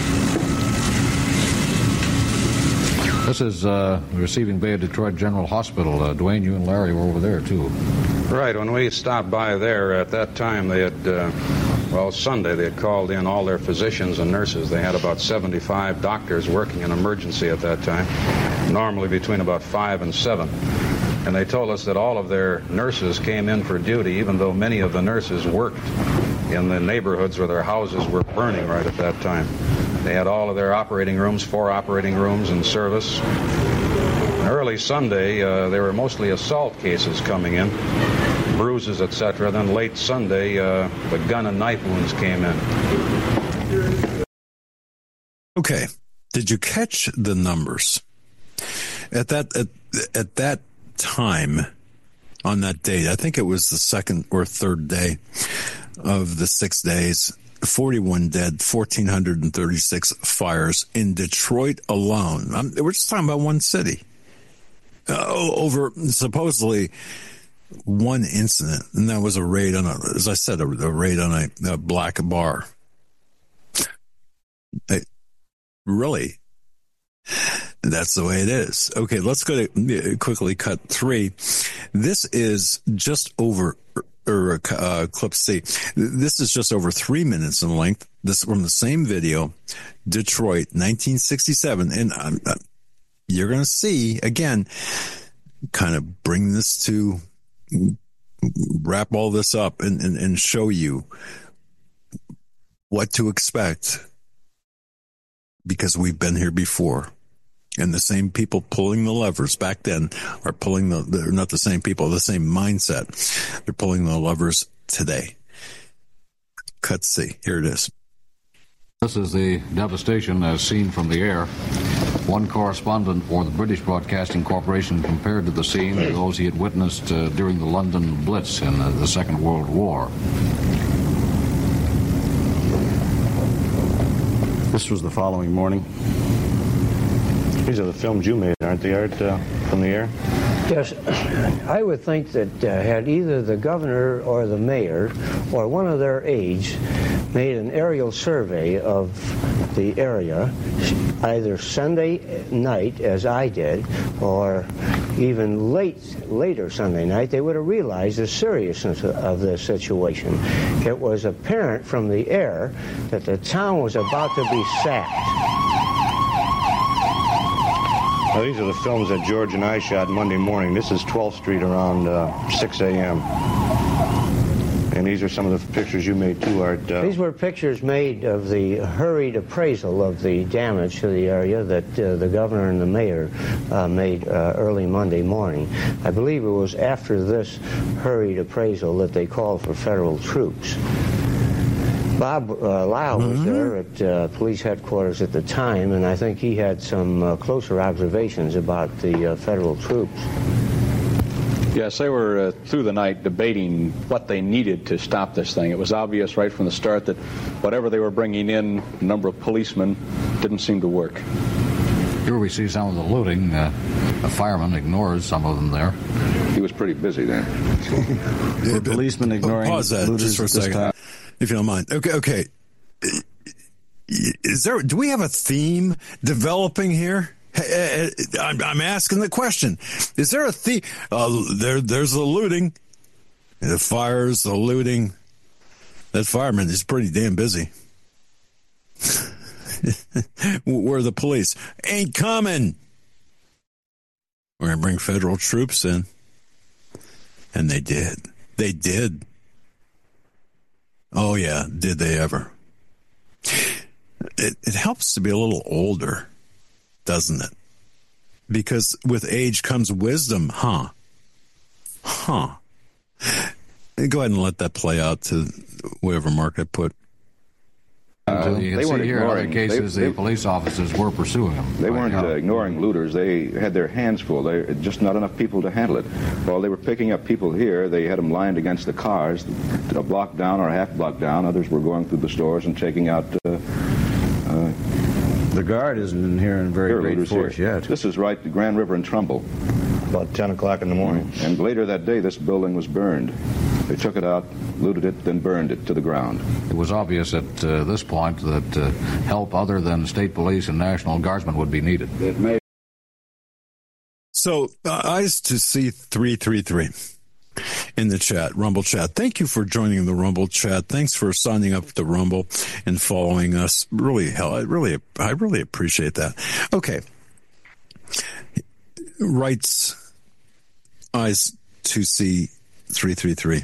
This is uh, the receiving bay of Detroit General Hospital. Uh, Dwayne, you and Larry were over there, too. Right. When we stopped by there, at that time, they had, uh, well, Sunday, they had called in all their physicians and nurses. They had about seventy-five doctors working in emergency at that time, normally between about five and seven. And they told us that all of their nurses came in for duty, even though many of the nurses worked in the neighborhoods where their houses were burning right at that time. They had all of their operating rooms, four operating rooms in service. Early Sunday, uh, there were mostly assault cases coming in, bruises, et cetera. Then late Sunday, uh, the gun and knife wounds came in. Okay, did you catch the numbers? At that at, at that time, on that date, I think it was the second or third day of the six days, forty-one dead, one thousand four hundred thirty-six fires in Detroit alone. I'm, we're just talking about one city. Uh, over supposedly one incident, and that was a raid on a, as I said, a, a raid on a, a black bar. I, really? That's the way it is. Okay, let's go to quickly cut three. This is just over, or uh, clip C. This is just over three minutes in length. This is from the same video, Detroit, nineteen sixty-seven. And I'm, I'm, you're going to see, again, kind of bring this to, wrap all this up and, and, and show you what to expect, because we've been here before. And the same people pulling the levers back then are pulling the, they're not the same people, the same mindset. They're pulling the levers today. Cut C. Here it is. This is the devastation as seen from the air. One correspondent for the British Broadcasting Corporation compared to the scene to those he had witnessed uh, during the London Blitz in uh, the Second World War. This was the following morning. These are the films you made, aren't they, Art, uh, from the air? Yes, I would think that uh, had either the governor or the mayor or one of their aides made an aerial survey of the area, either Sunday night, as I did, or even late, later Sunday night, they would have realized the seriousness of this situation. It was apparent from the air that the town was about to be sacked. Now, these are the films that George and I shot Monday morning. This is twelfth Street around uh, six a.m. And these are some of the pictures you made too, Art. Uh, These were pictures made of the hurried appraisal of the damage to the area that uh, the governor and the mayor uh, made uh, early Monday morning. I believe it was after this hurried appraisal that they called for federal troops. Bob uh, Lau was mm-hmm. there at uh, police headquarters at the time, and I think he had some uh, closer observations about the uh, federal troops. Yes, they were uh, through the night debating what they needed to stop this thing. It was obvious right from the start that whatever they were bringing in, a number of policemen, didn't seem to work. Here we see some of the looting. Uh, the fireman ignores some of them there. He was pretty busy then. The policeman ignoring Pause that just for a second, time. If you don't mind. Okay, okay. Is there? Do we have a theme developing here? I'm, I'm asking the question. Is there a theme? Uh, there, there's the looting, the fires, the looting. That fireman is pretty damn busy. Where the police ain't coming. We're gonna bring federal troops in, and they did. They did. Oh yeah, did they ever? It, it helps to be a little older, doesn't it? Because with age comes wisdom, huh? Huh. Go ahead and let that play out to whatever mark I put. Uh, you can they see weren't here in other ignoring, cases they, the they, police officers were pursuing them. They weren't uh, uh, ignoring looters. They had their hands full. They just not enough people to handle it. While they were picking up people here, they had them lined against the cars, a block down or a half block down. Others were going through the stores and taking out uh, uh, The Guard isn't in here in very Here, great looters force here. yet. This is right, the Grand River and Trumbull. About ten o'clock in the morning. And later that day, this building was burned. They took it out, looted it, then burned it to the ground. It was obvious at uh, this point that uh, help other than state police and National Guardsmen would be needed. It may So, uh, eyes to see three three three in the chat, Rumble chat. Thank you for joining the Rumble chat. Thanks for signing up to Rumble and following us. Really, hell, I really, I really appreciate that. Okay. Writes eyes to see three three three.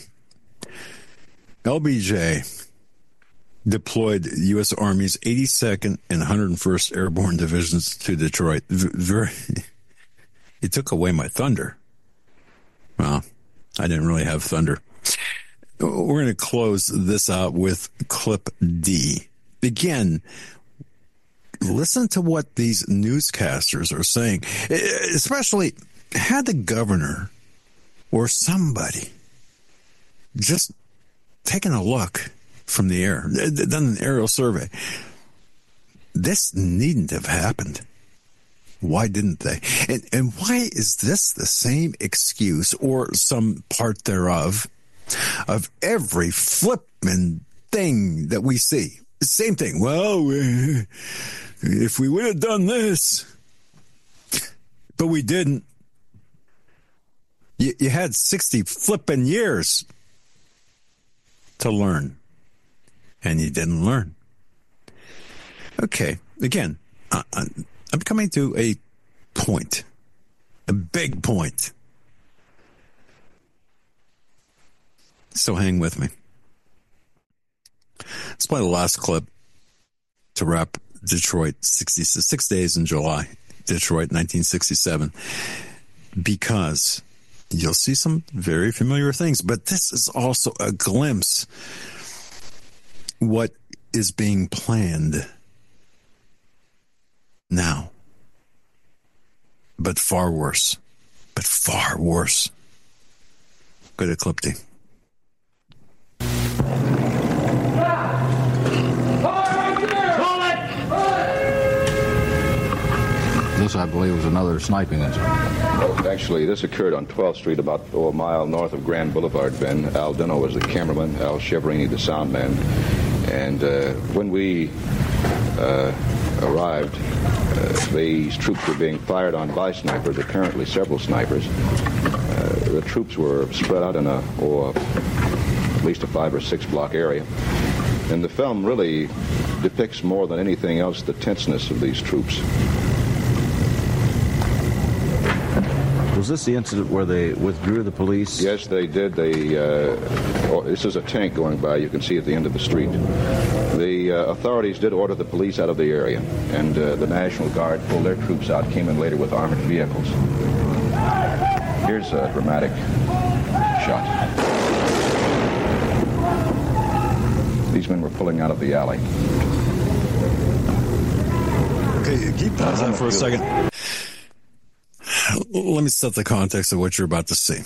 L B J deployed U S Army's eighty-second and one hundred first Airborne Divisions to Detroit. V- very, it took away my thunder. Well, I didn't really have thunder. We're going to close this out with clip D. Again, listen to what these newscasters are saying, especially had the governor or somebody just taken a look from the air, done an aerial survey. This needn't have happened. Why didn't they? And, and why is this the same excuse or some part thereof of every flippin' thing that we see? Same thing. Well, if we would have done this, but we didn't. You, you had sixty flippin' years to learn, and you didn't learn. Okay, again, uh, I'm coming to a point, a big point. So hang with me. Let's play the last clip to wrap Detroit, sixty-six days in July, Detroit, nineteen sixty-seven, because you'll see some very familiar things, but this is also a glimpse what is being planned now. But far worse. But far worse. Go to clip D. This, I believe, was another sniping incident. Well, actually, this occurred on twelfth Street, about oh, a mile north of Grand Boulevard, Ben. Al Dino was the cameraman, Al Cheverini the sound man. And uh, when we uh, arrived, uh, these troops were being fired on by snipers, apparently several snipers. Uh, the troops were spread out in a, oh, at least a five or six block area. And the film really depicts more than anything else the tenseness of these troops. Was this the incident where they withdrew the police? Yes, they did. They. Uh, oh, this is a tank going by. You can see at the end of the street. The uh, authorities did order the police out of the area, and uh, the National Guard pulled their troops out, came in later with armored vehicles. Here's a dramatic shot. These men were pulling out of the alley. Okay, keep pause that for a second. Let me set the context of what you're about to see.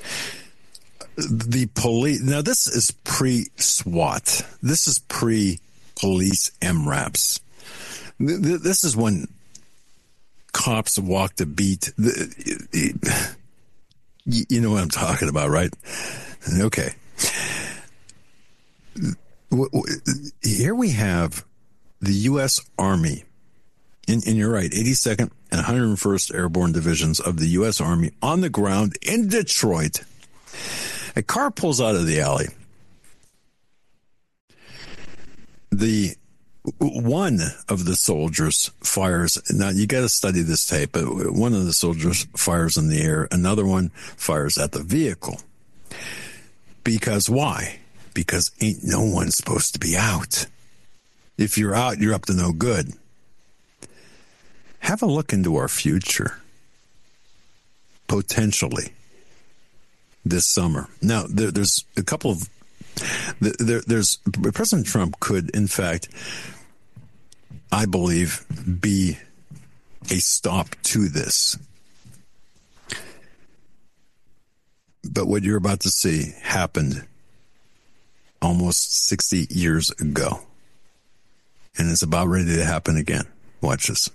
The police, now this is pre-SWAT. This is pre-police M RAPs. This is when cops walk the beat. You know what I'm talking about, right? Okay. Here we have the U S Army. And, and you're right, eighty-second and one hundred first Airborne Divisions of the U S Army on the ground in Detroit. A car pulls out of the alley. The one of the soldiers fires. Now, you got to study this tape, but one of the soldiers fires in the air. Another one fires at the vehicle. Because why? Because ain't no one supposed to be out. If you're out, you're up to no good. Have a look into our future, potentially, this summer. Now, there, there's a couple of, there, there's, President Trump could, in fact, I believe, be a stop to this. But what you're about to see happened almost sixty years ago. And it's about ready to happen again. Watch this.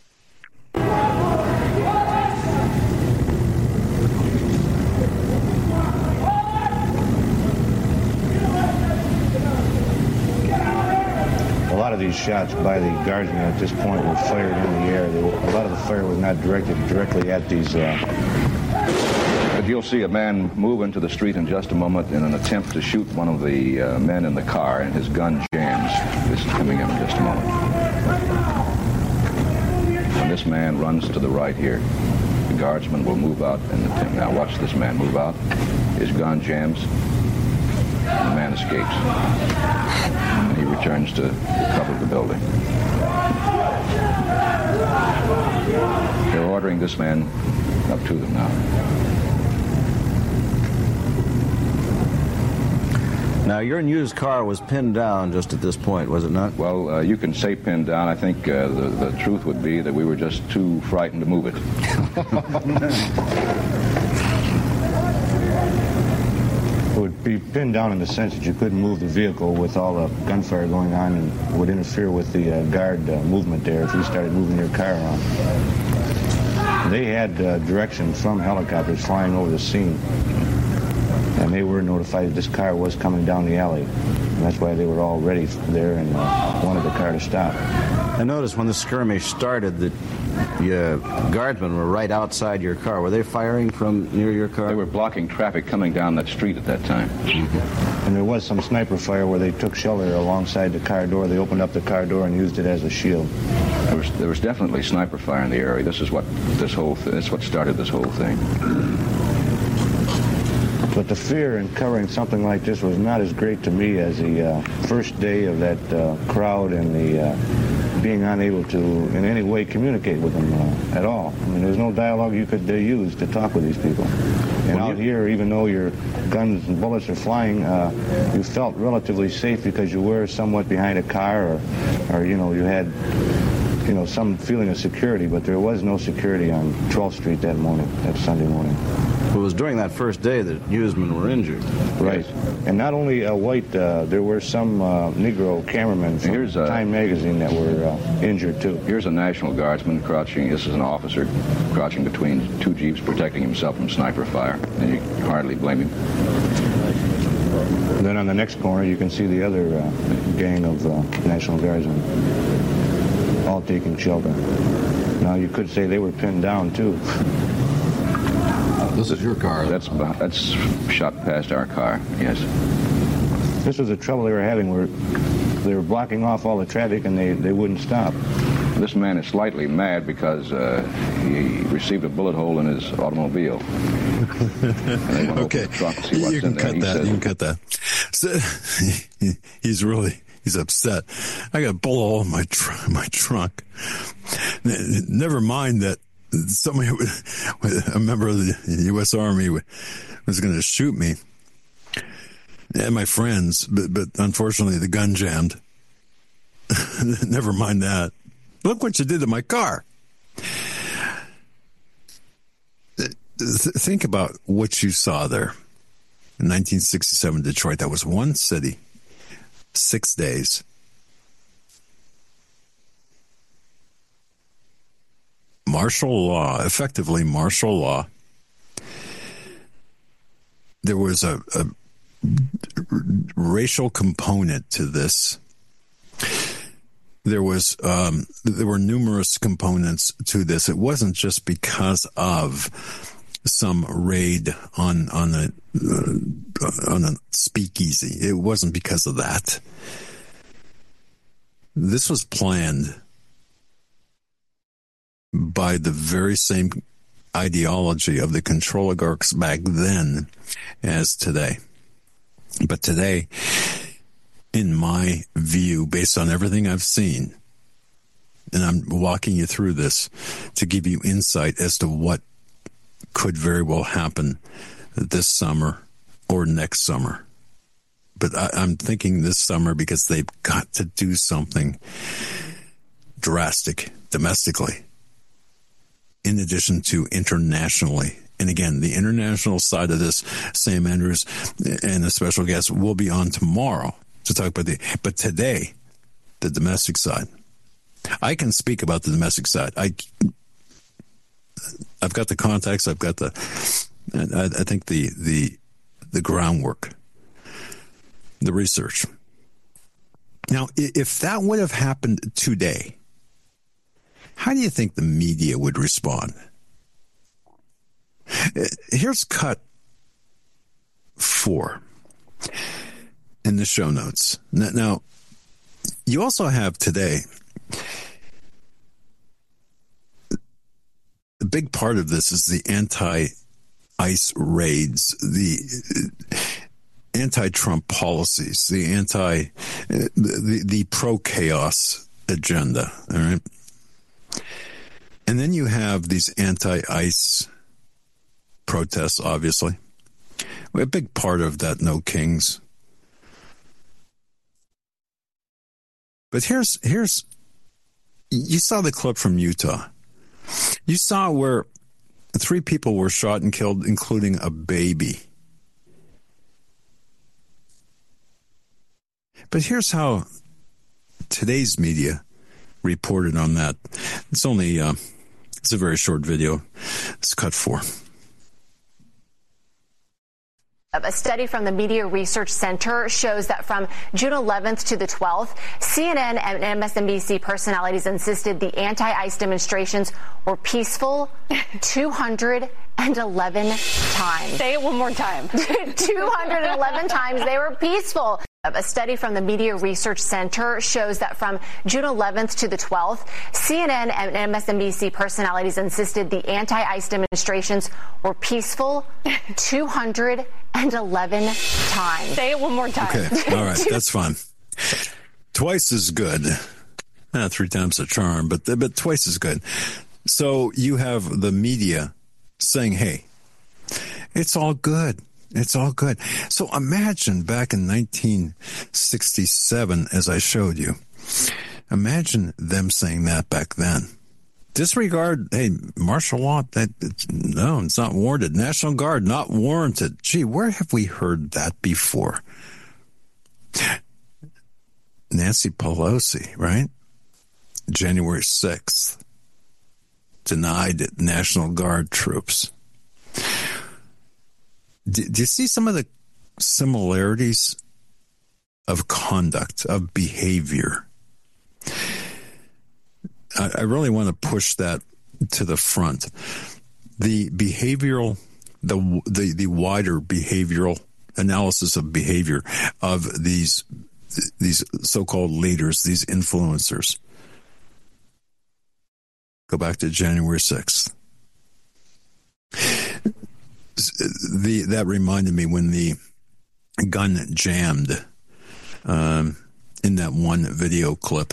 A lot of these shots by the guardsmen at this point were fired in the air. They were, a lot of the fire was not directed directly at these. Uh... But you'll see a man move into the street in just a moment in an attempt to shoot one of the uh, men in the car, and his gun jams. This is coming in in just a moment. When this man runs to the right here, the guardsman will move out and attempt. Now watch this man move out. His gun jams. The man escapes. And he returns to cover the building. They're ordering this man up to them now. Now, your used car was pinned down just at this point, was it not? Well, uh, you can say pinned down. I think uh, the, the truth would be that we were just too frightened to move it. It would be pinned down in the sense that you couldn't move the vehicle with all the gunfire going on, and would interfere with the uh, guard uh, movement there if you started moving your car around. They had uh, direction from helicopters flying over the scene, and they were notified that this car was coming down the alley, and that's why they were all ready there and uh, wanted the car to stop. I noticed when the skirmish started that the uh, guardsmen were right outside your car. Were they firing from near your car? They were blocking traffic coming down that street at that time. Mm-hmm. And there was some sniper fire where they took shelter alongside the car door. They opened up the car door and used it as a shield. There was, there was definitely sniper fire in the area. This is what this whole th- this is what started this whole thing. But the fear in covering something like this was not as great to me as the uh, first day of that uh, crowd and the uh, being unable to in any way communicate with them uh, at all. I mean, there's no dialogue you could uh, use to talk with these people. And well, out you... here, even though your guns and bullets are flying, uh, you felt relatively safe because you were somewhat behind a car, or, or you know, you had, you know, some feeling of security. But there was no security on twelfth street that morning, that Sunday morning. It was during that first day that newsmen were injured. Right. And not only uh, white, uh, there were some uh, Negro cameramen from Here's a, Time magazine that were uh, injured, too. Here's a National Guardsman crouching. This is an officer crouching between two Jeeps, protecting himself from sniper fire. And you can hardly blame him. And then on the next corner, you can see the other uh, gang of uh, National Guardsmen, all taking shelter. Now, you could say they were pinned down, too. This is your car. That's about, that's shot past our car, yes. This was the trouble they were having, where they were blocking off all the traffic and they, they wouldn't stop. This man is slightly mad because uh, he received a bullet hole in his automobile. Okay, you can cut that. You can cut that. So, he's really he's upset. I got a bullet hole in my tr- my trunk. Never mind that. Somebody, a member of the U S Army, was going to shoot me and my friends, but, but unfortunately the gun jammed. Never mind that. Look what you did to my car. Think about what you saw there in nineteen sixty-seven Detroit. That was one city, six days. Martial law, effectively martial law. There was a, a racial component to this. There was um, there were numerous components to this. It wasn't just because of some raid on on a uh, on a speakeasy. It wasn't because of that. This was planned by the very same ideology of the control oligarchs back then as today. But today, in my view, based on everything I've seen, and I'm walking you through this to give you insight as to what could very well happen this summer or next summer. But I, I'm thinking this summer because they've got to do something drastic domestically, in addition to internationally. And again, the international side of this, Sam Andrews and a special guest will be on tomorrow to talk about the, but today, the domestic side. I can speak about the domestic side. I, I've got the contacts. I've got the, I, I think the, the, the groundwork, the research. Now, if that would have happened today, how do you think the media would respond? Here's cut four in the show notes. Now, you also have today, a big part of this is the anti-ICE raids, the anti-Trump policies, the anti, the, the pro-chaos agenda, all right? And then you have these anti-ICE protests, obviously. A big part of that, no kings. But here's, here's, you saw the clip from Utah. You saw where three people were shot and killed, including a baby. But here's how today's media reported on that. It's only, uh, it's a very short video. It's cut four. A study from the Media Research Center shows that from June eleventh to the twelfth, C N N and M S N B C personalities insisted the anti-ICE demonstrations were peaceful two hundred eleven times. Say it one more time. two hundred eleven times they were peaceful. A study from the Media Research Center shows that from June eleventh to the twelfth, C N N and M S N B C personalities insisted the anti-ICE demonstrations were peaceful two hundred eleven times. Say it one more time. Okay, all right, that's fine. Twice as good. Eh, three times a charm, but but twice as good. So you have the media saying, hey, it's all good. It's all good. So imagine back in nineteen sixty-seven, as I showed you, imagine them saying that back then. Disregard, hey, martial law, that it's, no, it's not warranted. National Guard, not warranted. Gee, where have we heard that before? Nancy Pelosi, right? January sixth, denied National Guard troops. Do, do you see some of the similarities of conduct, of behavior? I, I really want to push that to the front. The behavioral, the, the, the wider behavioral analysis of behavior of these, these so-called leaders, these influencers. Go back to January sixth. The, that reminded me when the gun jammed um, in that one video clip.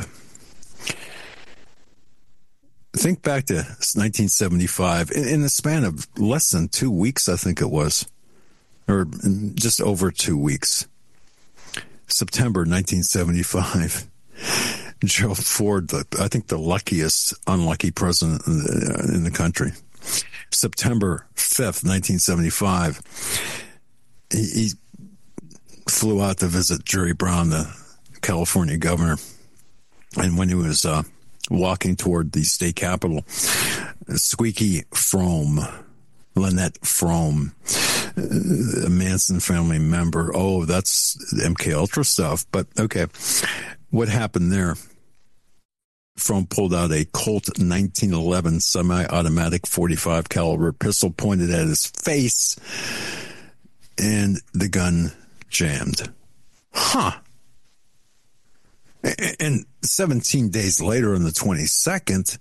Think back to nineteen seventy-five. In, in the span of less than two weeks, I think it was, or just over two weeks. September nineteen seventy-five. Gerald Ford, the, I think the luckiest unlucky president in the, in the country. September fifth, nineteen seventy-five, he, he flew out to visit Jerry Brown, the California governor. And when he was uh, walking toward the state capitol, Squeaky Fromme, Lynette Fromme, a Manson family member. Oh, that's M K Ultra stuff. But okay, what happened there? Fromme pulled out a Colt nineteen eleven semi-automatic forty-five caliber pistol pointed at his face, and the gun jammed. Huh. And seventeen days later, on the twenty-second,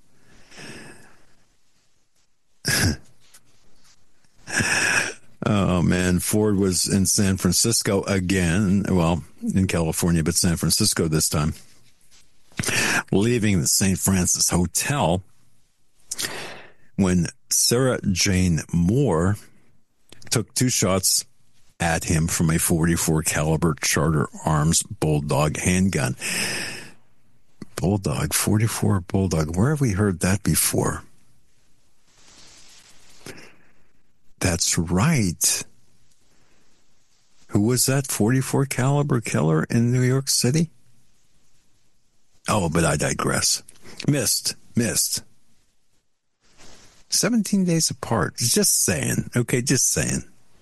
oh man, Ford was in San Francisco again. Well, in California, but San Francisco this time. Leaving the Saint Francis Hotel when Sarah Jane Moore took two shots at him from a forty-four caliber Charter Arms Bulldog handgun. Bulldog, forty-four Bulldog. Where have we heard that before? That's right. Who was that forty-four caliber killer in New York City? Oh, but I digress. Missed. Missed. seventeen days apart. Just saying. Okay, just saying.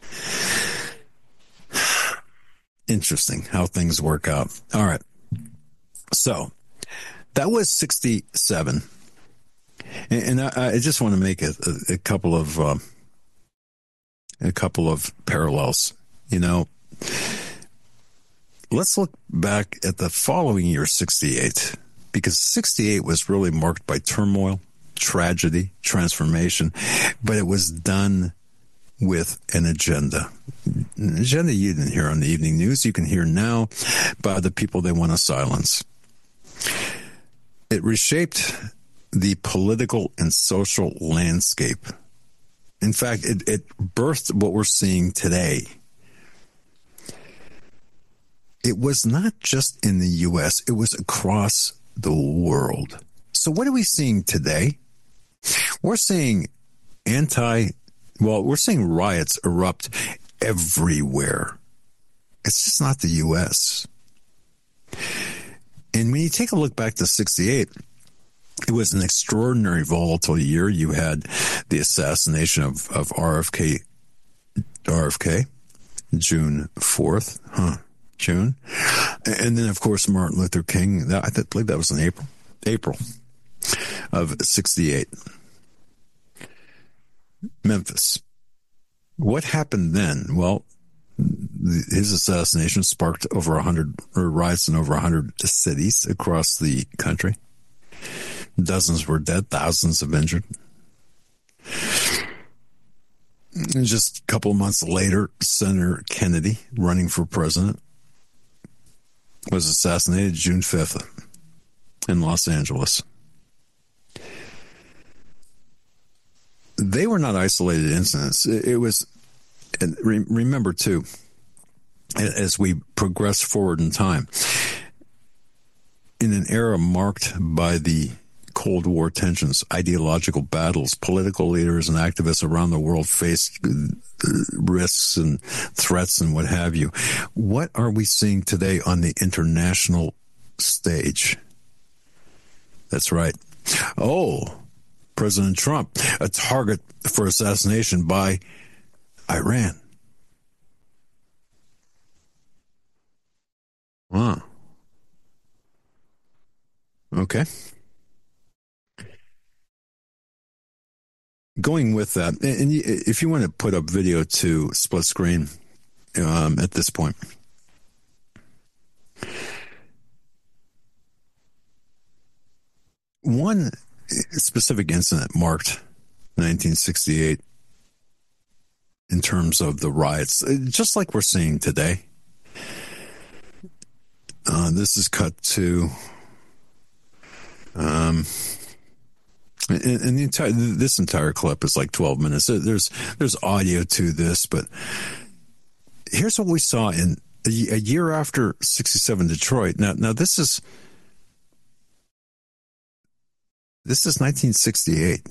Interesting how things work out. All right. So, that was sixty-seven. And, and I, I just want to make a, a, a couple of uh, a couple of parallels. You know, let's look back at the following year, sixty-eight, because sixty-eight was really marked by turmoil, tragedy, transformation, but it was done with an agenda. An agenda you didn't hear on the evening news. You can hear now by the people they want to silence. It reshaped the political and social landscape. In fact, it, it birthed what we're seeing today. It was not just in the U S, it was across the world. So what are we seeing today? We're seeing anti, well, we're seeing riots erupt everywhere. It's just not the U S. And when you take a look back to sixty-eight, it was an extraordinary volatile year. You had the assassination of, of R F K, R F K, June fourth, huh? June. And then, of course, Martin Luther King. That, I believe that was in April, April of sixty-eight. Memphis. What happened then? Well, his assassination sparked over a hundred or riots in over a hundred cities across the country. Dozens were dead, thousands of injured. And just a couple of months later, Senator Kennedy, running for president, was assassinated June fifth in Los Angeles. They were not isolated incidents. It was, and remember too, as we progress forward in time, in an era marked by the Cold War tensions, ideological battles, political leaders and activists around the world faced risks and threats and what have you. What are we seeing today on the international stage? That's right. Oh, President Trump, a target for assassination by Iran. Wow. Okay. Going with that, and if you want to put up video to split screen um, at this point. One specific incident marked nineteen sixty-eight in terms of the riots, just like we're seeing today. Uh, this is cut to, um, and, and the entire this entire clip is like twelve minutes. There's there's audio to this, but here's what we saw in a, a year after sixty-seven Detroit. Now, now this is this is nineteen sixty-eight.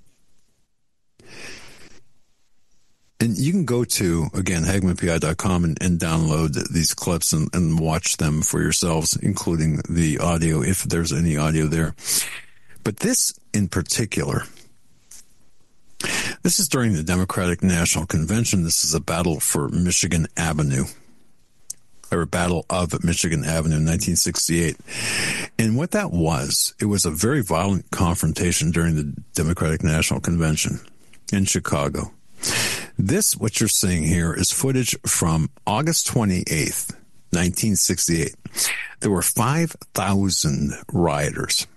And you can go to, again, Hagmann P I dot com and, and download these clips and, and watch them for yourselves, including the audio, if there's any audio there. But this in particular, this is during the Democratic National Convention. This is a battle for Michigan Avenue, or a battle of Michigan Avenue in nineteen sixty-eight. And what that was, it was a very violent confrontation during the Democratic National Convention in Chicago. This, what you're seeing here, is footage from August twenty-eighth, nineteen sixty-eight. There were five thousand rioters,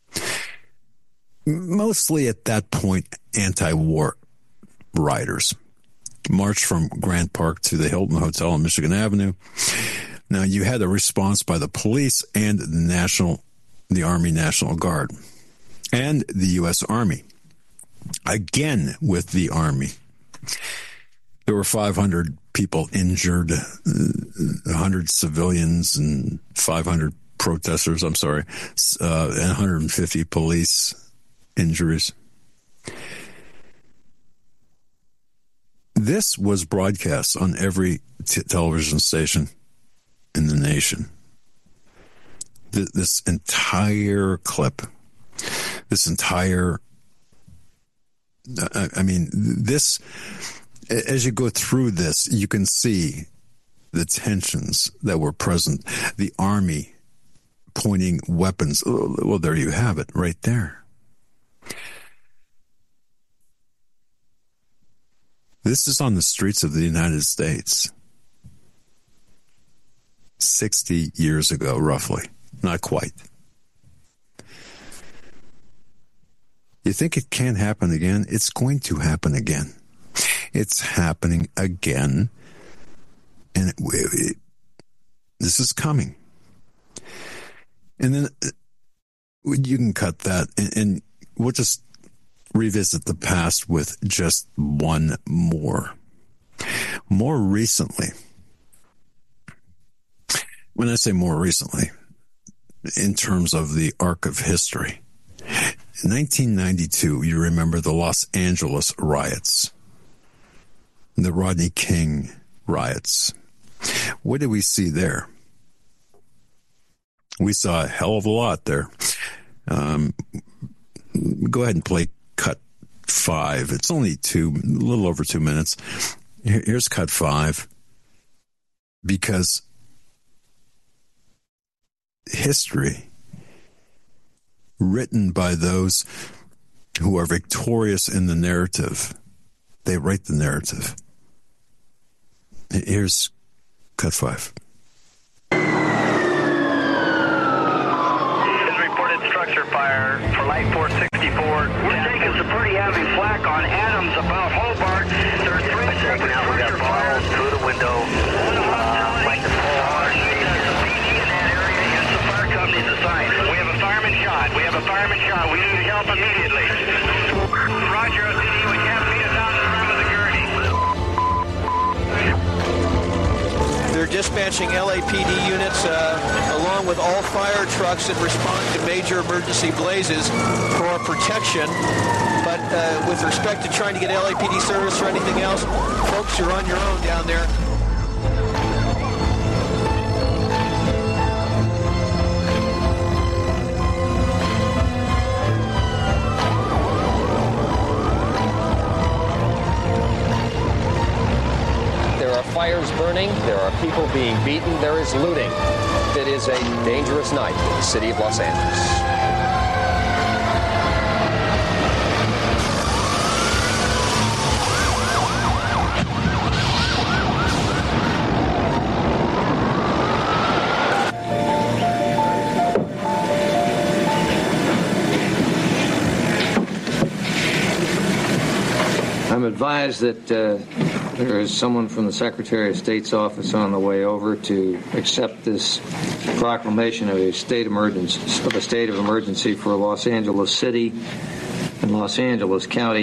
mostly at that point anti-war rioters, marched from Grant Park to the Hilton Hotel on Michigan Avenue. Now, you had a response by the police and the National, the Army National Guard, and the U S Army. Again, with the Army. There were five hundred people injured, one hundred civilians and five hundred protesters, I'm sorry, uh, and one hundred fifty police injuries. This was broadcast on every t- television station in the nation. Th- this entire clip. this entire, I mean, this, as you go through this, you can see the tensions that were present. The Army pointing weapons. Well, there you have it, right there. This is on the streets of the United States. sixty years ago, roughly. Not quite. You think it can't happen again? It's going to happen again. It's happening again. And it, it, this is coming. And then you can cut that, and, and we'll just revisit the past with just one more. More recently, when I say more recently, in terms of the arc of history, in nineteen ninety-two, you remember the Los Angeles riots, the Rodney King riots. What did we see there? We saw a hell of a lot there. Um, go ahead and play cut five. It's only two, a little over two minutes. Here's cut five. Because history, written by those who are victorious in the narrative, they write the narrative. Here's cut five. Structure fire for Light four sixty-four. We're taking some pretty heavy flak on Adams about Hobart. There are three separate structure fires through the window. Uh, like the floor. There's a P D in that area and some fire companies assigned. We have a fireman shot. We have a fireman shot. We need help immediately. Roger, O C D. We can't beat us out in front of the gurney. They're dispatching L A P D units uh, along with all fire trucks in response to major emergency blazes for protection. But uh, with respect to trying to get L A P D service or anything else, folks, you're on your own down there. Fires burning, there are people being beaten, there is looting. It is a dangerous night in the city of Los Angeles. I'm advised that uh, there is someone from the Secretary of State's office on the way over to accept this proclamation of a state emergency, of a state of emergency for Los Angeles City and Los Angeles County.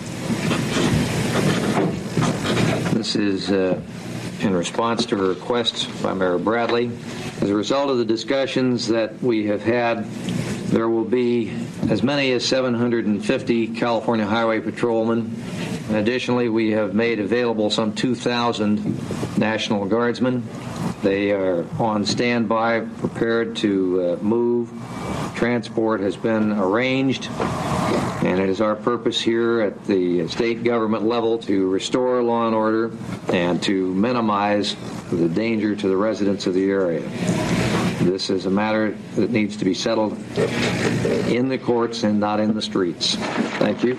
This is uh, in response to a request by Mayor Bradley. As a result of the discussions that we have had, there will be as many as seven hundred fifty California Highway Patrolmen. And additionally, we have made available some two thousand National Guardsmen. They are on standby, prepared to uh, move. Transport has been arranged, and it is our purpose here at the state government level to restore law and order and to minimize the danger to the residents of the area. This is a matter that needs to be settled in the courts and not in the streets. Thank you.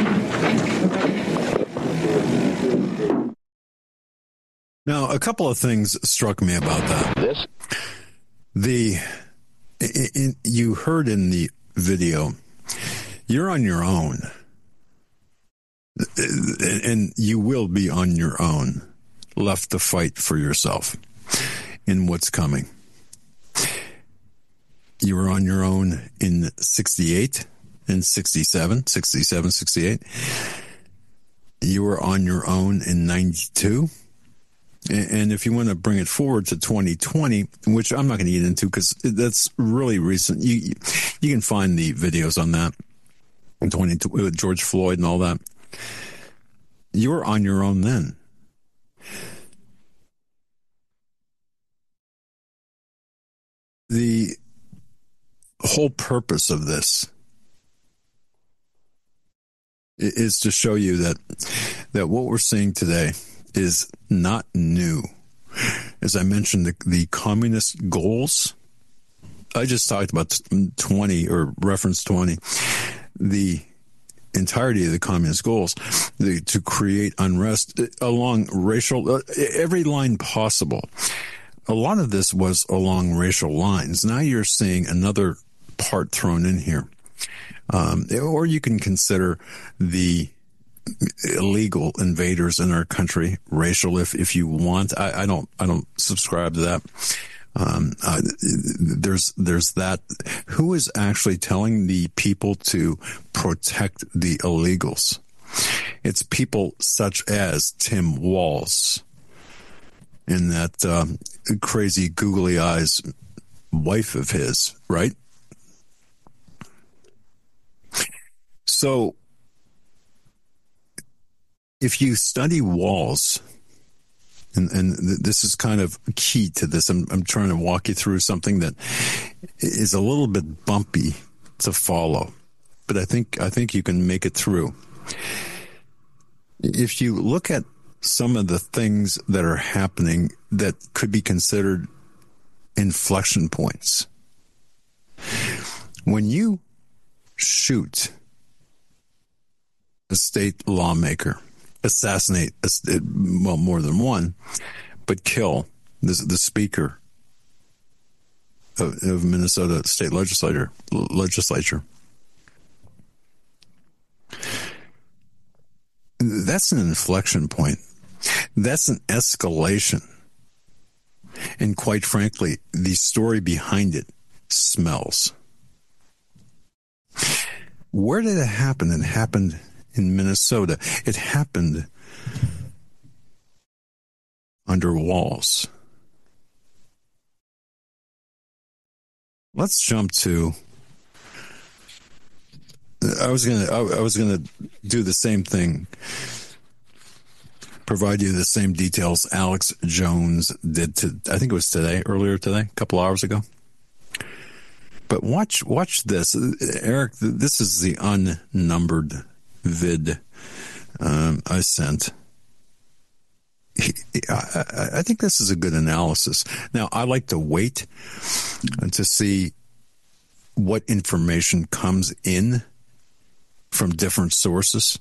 Now, a couple of things struck me about that. This? The, in, in, you heard in the video, you're on your own. And you will be on your own, left to fight for yourself in what's coming. You were on your own in sixty-eight, in sixty-seven, sixty-seven, sixty-eight. You were on your own in ninety-two. And if you want to bring it forward to twenty twenty, which I'm not going to get into because that's really recent, you you can find the videos on that, twenty with George Floyd and all that. You were on your own then. The whole purpose of this is to show you that that what we're seeing today is not new. As I mentioned, the, the communist goals, I just talked about twenty or reference twenty, the entirety of the communist goals, the, to create unrest along racial, uh, every line possible. A lot of this was along racial lines. Now you're seeing another part thrown in here. Um, or you can consider the illegal invaders in our country racial if, if you want. I, I don't, I don't subscribe to that. Um, uh, there's, there's that. Who is actually telling the people to protect the illegals? It's people such as Tim Walz and that, um, crazy googly eyes wife of his, right? So if you study Walz, And, and this is kind of key to this. I'm, I'm trying to walk you through something that is a little bit bumpy to follow, but I think, I think you can make it through. If you look at some of the things that are happening that could be considered inflection points, when you shoot a state lawmaker, assassinate, well, more than one, but kill the, the speaker of, of Minnesota state legislature, legislature. That's an inflection point. That's an escalation. And quite frankly, the story behind it smells. Where did it happen? It happened in Minnesota. It happened under Walz. Let's jump to. I was gonna. I, I was gonna do the same thing. Provide you the same details Alex Jones did to. I think it was today, earlier today, a couple hours ago. But watch, watch this, Eric. This is the unnumbered vid um, I sent. He, I, I think this is a good analysis. Now, I like to wait to see what information comes in from different sources.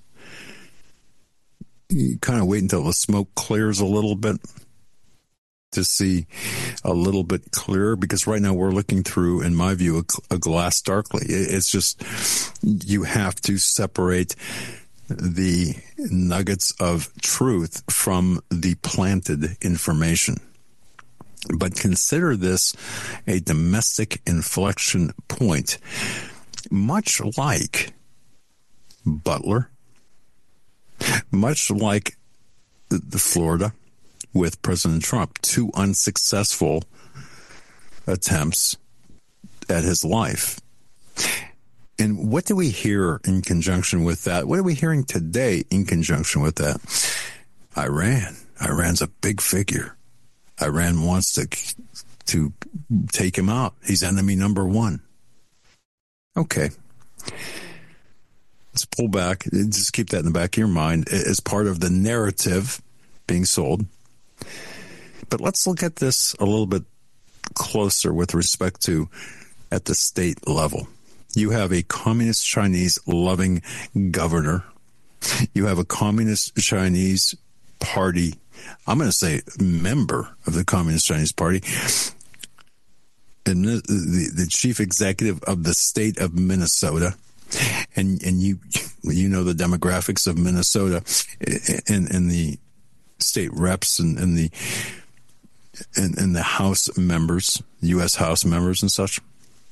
You kind of wait until the smoke clears a little bit to see a little bit clearer, because right now we're looking through, in my view, a, a glass darkly. It's just, you have to separate the nuggets of truth from the planted information. But consider this a domestic inflection point, much like Butler, much like the, the Florida with President Trump, two unsuccessful attempts at his life. And what do we hear in conjunction with that? What are we hearing today in conjunction with that? Iran. Iran's a big figure. Iran wants to to take him out. He's enemy number one. Okay. Let's pull back. Just keep that in the back of your mind as part of the narrative being sold. But let's look at this a little bit closer with respect to at the state level. You have a communist Chinese loving governor. You have a communist Chinese party, I'm going to say member of the Communist Chinese Party, and the, the, the chief executive of the state of Minnesota. And and you you know the demographics of Minnesota and, and the state reps and, and the and, and the House members, U S House members and such.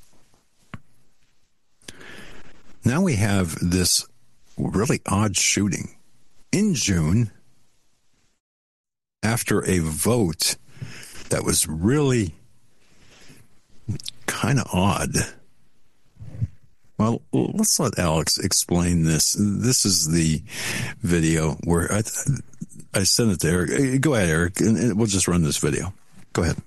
Now we have this really odd shooting in June after a vote that was really kind of odd. Well, let's let Alex explain this. This is the video where I, I sent it to Eric. Go ahead, Eric, and we'll just run this video. Go ahead.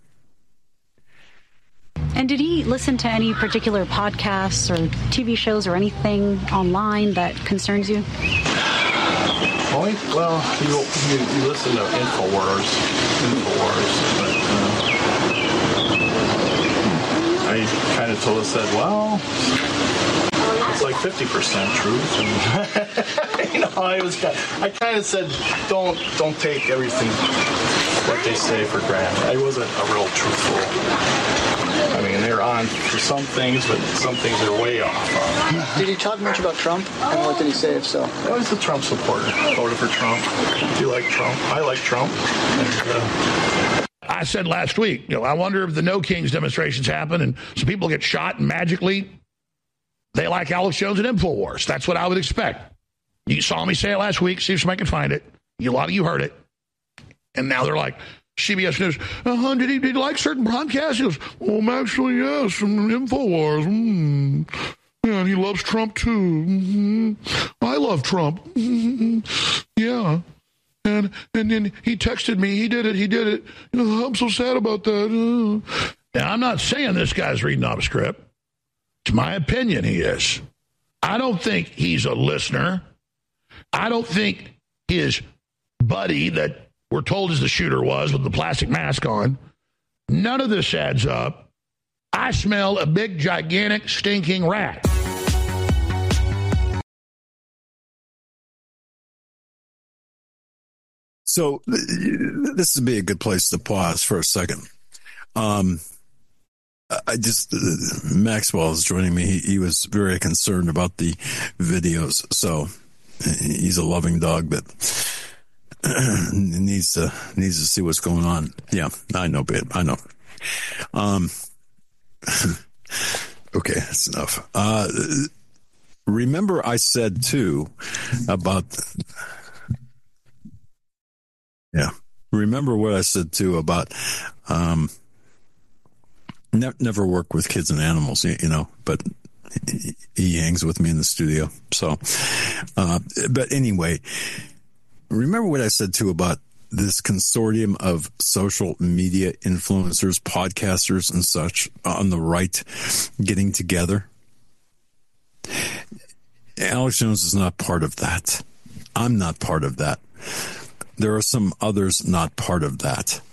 And did he listen to any particular podcasts or T V shows or anything online that concerns you? Point? Well, you, you, you listen to InfoWars, InfoWars, but uh, I kind of told us that, well, it's like fifty percent truth. And you know, I was I kind of said, don't don't take everything that they say for granted. I wasn't a real truthful. I mean, they're on for some things, but some things are way off on. Did he talk much about Trump? And what did he say, if so? I was a Trump supporter. Voted for Trump. Do you like Trump? I like Trump. And, uh, I said last week, you know, I wonder if the No Kings demonstrations happen and some people get shot and magically they like Alex Jones and InfoWars. That's what I would expect. You saw me say it last week. See if somebody can find it. A lot of you heard it. And now they're like, C B S News, uh-huh, did he, did he like certain podcasts? He goes, well, actually, yes, from InfoWars. Mm. Yeah, and he loves Trump, too. Mm-hmm. I love Trump. Mm-hmm. Yeah. And and then he texted me. He did it. He did it. You know, I'm so sad about that. Uh. Now, I'm not saying this guy's reading off a script. It's my opinion he is. I don't think he's a listener. I don't think his buddy that we're told is the shooter was with the plastic mask on. None of this adds up. I smell a big, gigantic, stinking rat. So this would be a good place to pause for a second. Um, I just, uh, Maxwell is joining me. He, he was very concerned about the videos. So he's a loving dog that needs to, needs to see what's going on. Yeah, I know, babe. I know. Um, okay, that's enough. Uh, remember I said too about, yeah, remember what I said too about, um, Ne- never work with kids and animals, you, you know, but he, he hangs with me in the studio. So, uh, but anyway, remember what I said too about this consortium of social media influencers, podcasters and such on the right getting together? Alex Jones is not part of that. I'm not part of that. There are some others not part of that.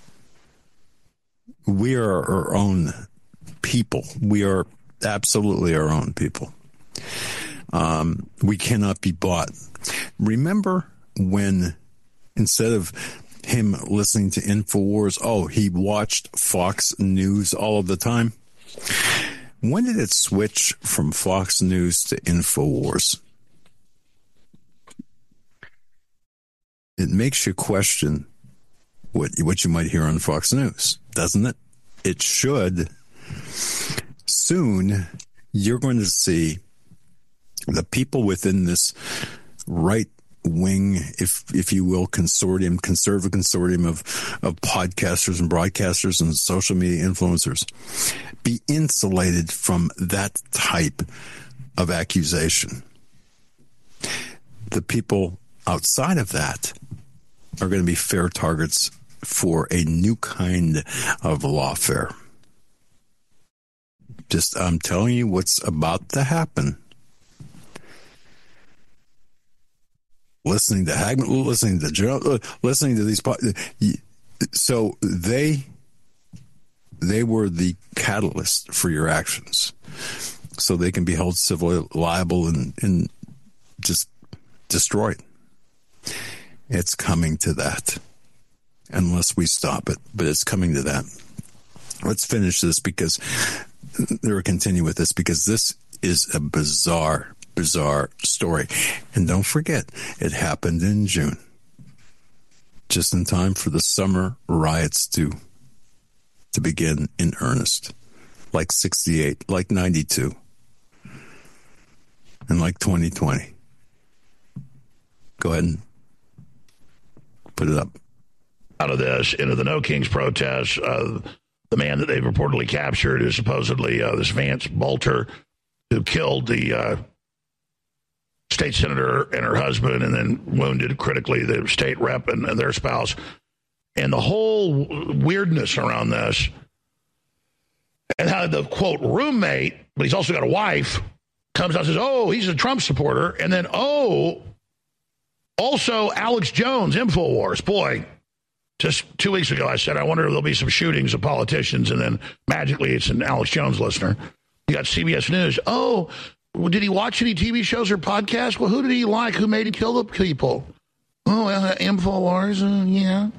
We are our own people. We are absolutely our own people. Um, we cannot be bought. Remember when instead of him listening to InfoWars, oh, he watched Fox News all of the time? When did it switch from Fox News to InfoWars? It makes you question what what you might hear on Fox News, doesn't it? It should. Soon, you're going to see the people within this right wing, if if you will, consortium, conservative consortium of, of podcasters and broadcasters and social media influencers be insulated from that type of accusation. The people outside of that are going to be fair targets for a new kind of lawfare. Just, I'm telling you what's about to happen. Listening to Hagman, listening to Joe, listening to these, so they they were the catalyst for your actions, so they can be held civilly liable and, and just destroyed. It's coming to that, unless we stop it. But it's coming to that. Let's finish this because, or continue with this because this is a bizarre, bizarre story. And don't forget, it happened in June, just in time for the summer riots to to begin in earnest, like sixty-eight, like ninety-two, and like twenty twenty. Go ahead and put it up. Out of this, into the No Kings protests, uh, the man that they've reportedly captured is supposedly uh, this Vance Bolter, who killed the uh, state senator and her husband and then wounded critically the state rep and, and their spouse. And the whole weirdness around this, and how the, quote, roommate, but he's also got a wife, comes out and says, oh, he's a Trump supporter. And then, oh, Also, Alex Jones, InfoWars. Boy, just two weeks ago I said, I wonder if there'll be some shootings of politicians, and then magically it's an Alex Jones listener. You got C B S News. Oh, well, did he watch any T V shows or podcasts? Well, who did he like? Who made him kill the people? Oh, uh, InfoWars, uh, yeah.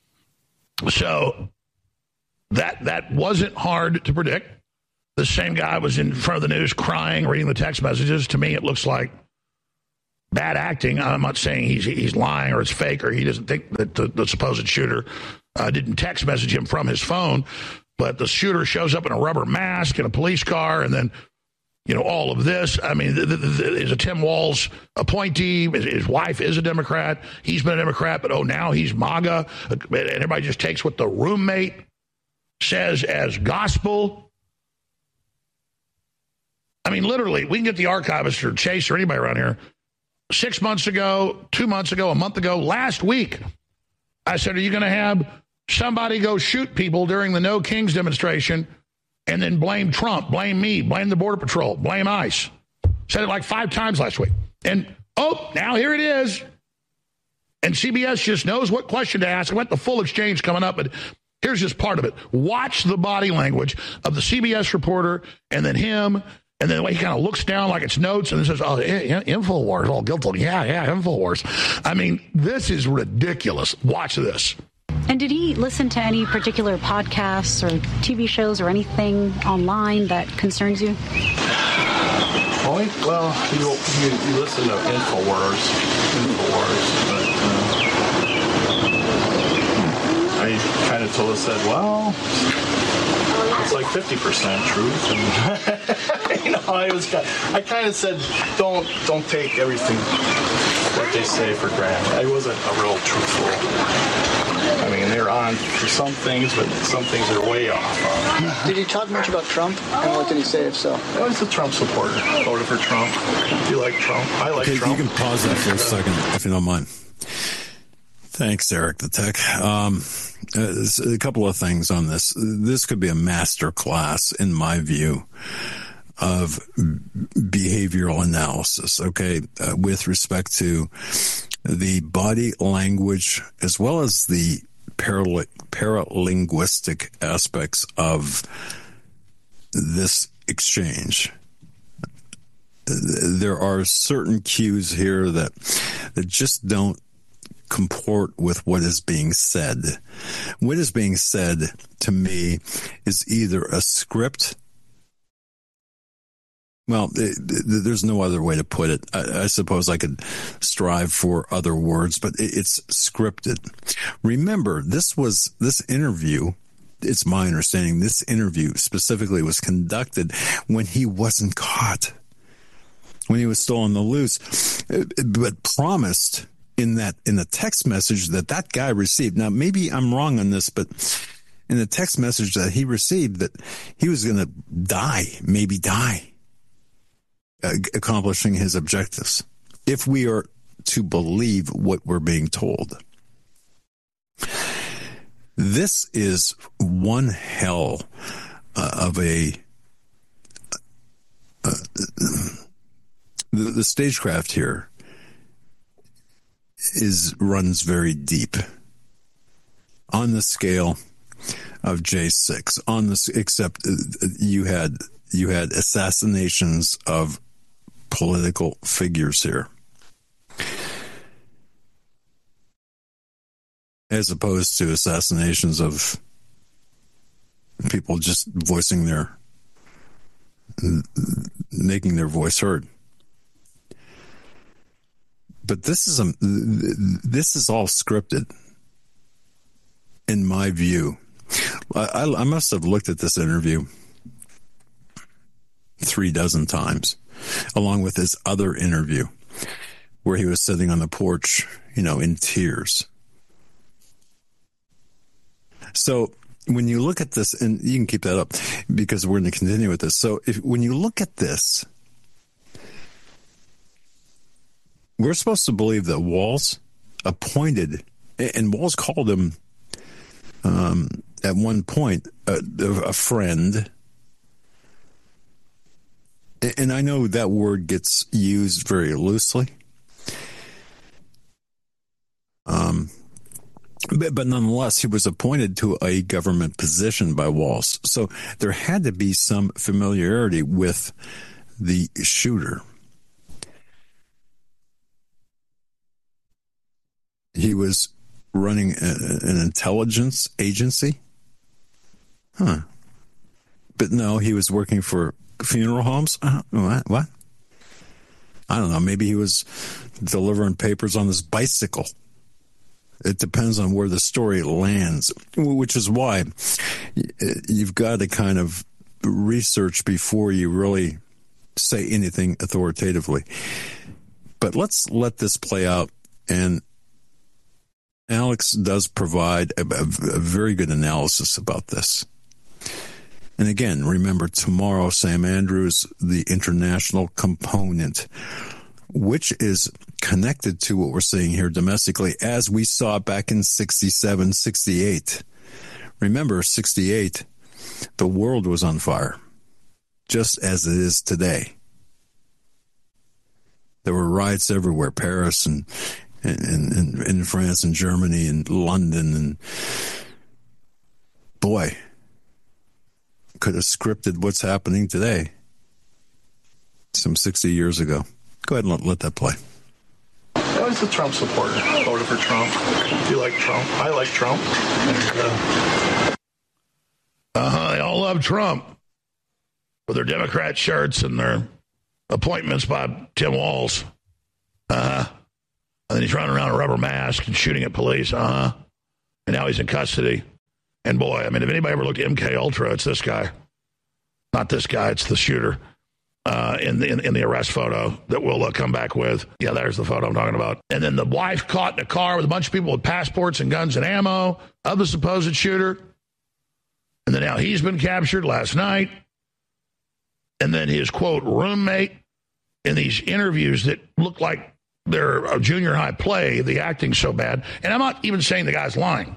So that that wasn't hard to predict. The same guy was in front of the news crying, reading the text messages. To me, it looks like bad acting. I'm not saying he's he's lying or it's fake or he doesn't think that the, the supposed shooter uh, didn't text message him from his phone. But the shooter shows up in a rubber mask in a police car, and then, you know, all of this. I mean, the, the, the, is a Tim Walz appointee. His, his wife is a Democrat. He's been a Democrat, but oh, now he's MAGA. And everybody just takes what the roommate says as gospel. I mean, literally, we can get the archivist or Chase or anybody around here. Six months ago, two months ago, a month ago, last week, I said, are you going to have somebody go shoot people during the No Kings demonstration and then blame Trump, blame me, blame the Border Patrol, blame ICE? Said it like five times last week. And, oh, now here it is. And C B S just knows what question to ask. I want the full exchange coming up, but here's just part of it. Watch the body language of the C B S reporter and then him, and then the way he kind of looks down like it's notes and then says, oh, yeah, InfoWars, all guilty. Yeah, yeah, InfoWars. I mean, this is ridiculous. Watch this. And did he listen to any particular podcasts or T V shows or anything online that concerns you? Well, well you, you, you listen to InfoWars, InfoWars, but uh, I kind of told us that, well, it's like fifty percent truth. And, you know, I was, I kind of said, don't, don't take everything that they say for granted. I wasn't a real truthful. I mean, they're on for some things, but some things are way off. Did he talk much about Trump? And what did he say, if so? I was a Trump supporter. Voted for Trump. Do you like Trump? I like okay, Trump. You can pause that for a second, if you don't mind. Thanks, Eric the Tech. Um, a couple of things on this. This could be a master class, in my view, of behavioral analysis, okay, uh, with respect to the body language as well as the parali- paralinguistic aspects of this exchange. There are certain cues here that that just don't comport with what is being said. What is being said to me is either a script. Well, it, it, there's no other way to put it. I, I suppose I could strive for other words, but it, it's scripted. Remember, this was this interview. It's my understanding this interview specifically was conducted when he wasn't caught, when he was still on the loose, but promised in that in the text message that that guy received. Now, maybe I'm wrong on this, but in the text message that he received, that he was going to die, maybe die. Uh, accomplishing his objectives, if we are to believe what we're being told. This is one hell uh, of a uh, the, the stagecraft here is runs very deep on the scale of J six. On this, except uh, you had you had assassinations of political figures here, as opposed to assassinations of people just voicing their, making their voice heard. But this is a, this is all scripted, in my view. I, I must have looked at this interview three dozen times, along with his other interview where he was sitting on the porch, you know, in tears. So when you look at this, and you can keep that up because we're going to continue with this. So if when you look at this, we're supposed to believe that Walz appointed, and Walz called him um, at one point a, a friend. And I know that word gets used very loosely. But, but nonetheless, he was appointed to a government position by Walls. So there had to be some familiarity with the shooter. He was running a, an intelligence agency? Huh. But no, he was working for funeral homes? Uh, what? What? I don't know. Maybe he was delivering papers on his bicycle. It depends on where the story lands, which is why you've got to kind of research before you really say anything authoritatively. But let's let this play out. And Alex does provide a, a, a very good analysis about this. And again, remember, tomorrow, Sam Andrews, the international component, which is connected to what we're seeing here domestically, as we saw back in sixty-seven, sixty-eight. Remember, sixty-eight, the world was on fire, just as it is today. There were riots everywhere, Paris and in, in France and Germany and London, and boy, could have scripted what's happening today some sixty years ago. Go ahead and let, let that play. I was a Trump supporter. Voted for Trump. Do you like Trump? I like Trump. And, uh... uh-huh, they all love Trump with their Democrat shirts and their appointments by Tim Walz. Uh-huh. And then he's running around in a rubber mask and shooting at police. Uh-huh. And now he's in custody. And boy, I mean, if anybody ever looked at M K Ultra, it's this guy. Not this guy, it's the shooter uh, in, the, in, in the arrest photo that we'll uh, come back with. Yeah, there's the photo I'm talking about. And then the wife caught in a car with a bunch of people with passports and guns and ammo of the supposed shooter. And then now he's been captured last night. And then his, quote, roommate in these interviews that look like they're a junior high play, the acting's so bad. And I'm not even saying the guy's lying.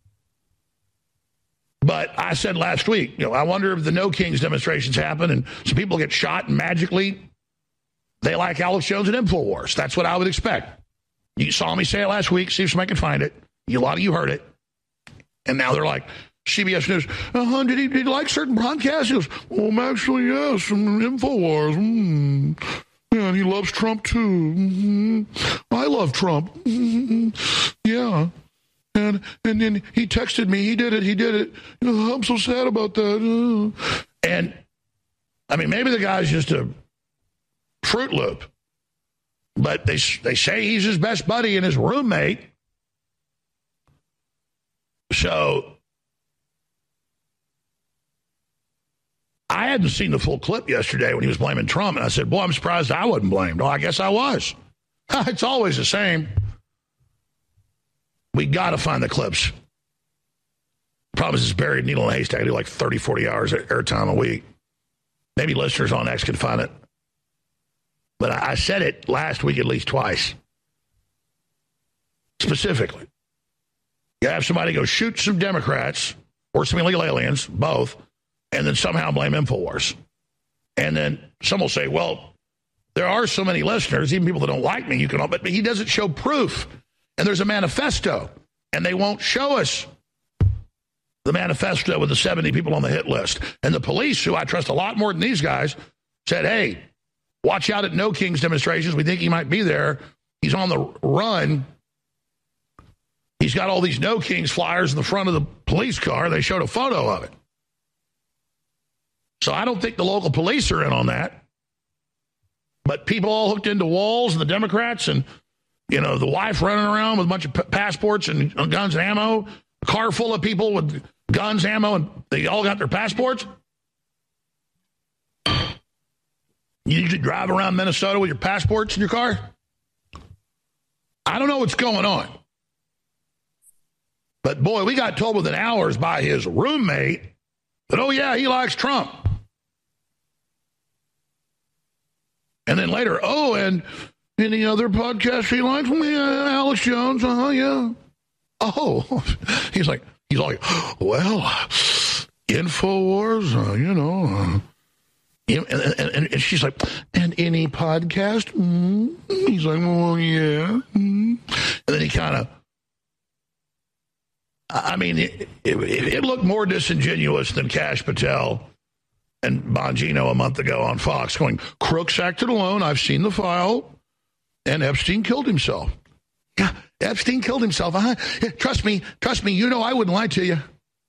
But I said last week, you know, I wonder if the No Kings demonstrations happen and some people get shot and magically they like Alex Jones and InfoWars. That's what I would expect. You saw me say it last week. See if somebody can find it. A lot of you heard it. And now they're like, C B S News, uh-huh, did he, did he like certain podcasts? He goes, well, actually, yes, from InfoWars. Mm. Yeah, and he loves Trump, too. Mm-hmm. I love Trump. Mm-hmm. Yeah. And and then he texted me. He did it. He did it. You know, I'm so sad about that. Uh. And, I mean, maybe the guy's just a Fruit Loop. But they, they say he's his best buddy and his roommate. So I hadn't seen the full clip yesterday when he was blaming Trump. And I said, boy, I'm surprised I wasn't blamed. Well, I guess I was. It's always the same. We got to find the clips. The problem is it's buried needle in a haystack. I do like thirty, forty hours airtime a week. Maybe listeners on X can find it. But I said it last week at least twice. Specifically. You have somebody go shoot some Democrats or some illegal aliens, both, and then somehow blame InfoWars. And then some will say, well, there are so many listeners, even people that don't like me, you can, but he doesn't show proof. And there's a manifesto, and they won't show us the manifesto with the seventy people on the hit list. And the police, who I trust a lot more than these guys, said, hey, watch out at No Kings demonstrations. We think he might be there. He's on the run. He's got all these No Kings flyers in the front of the police car. They showed a photo of it. So I don't think the local police are in on that. But people all hooked into Walz and the Democrats and, you know, the wife running around with a bunch of p- passports and uh, guns and ammo, a car full of people with guns, ammo, and they all got their passports. You usually drive around Minnesota with your passports in your car? I don't know what's going on. But, boy, we got told within hours by his roommate that, oh, yeah, he likes Trump. And then later, oh, and any other podcast he likes? Well, yeah, Alex Jones, uh-huh, yeah. Oh, he's like, he's like, well, InfoWars, uh, you know. Uh, and, and, and she's like, and any podcast? Mm-hmm. He's like, well, yeah. Mm-hmm. And then he kind of I mean, it, it, it looked more disingenuous than Kash Patel and Bongino a month ago on Fox going, crooks acted alone. I've seen the file. And Epstein killed himself. Yeah, Epstein killed himself. Uh-huh. Yeah, trust me. Trust me. You know I wouldn't lie to you.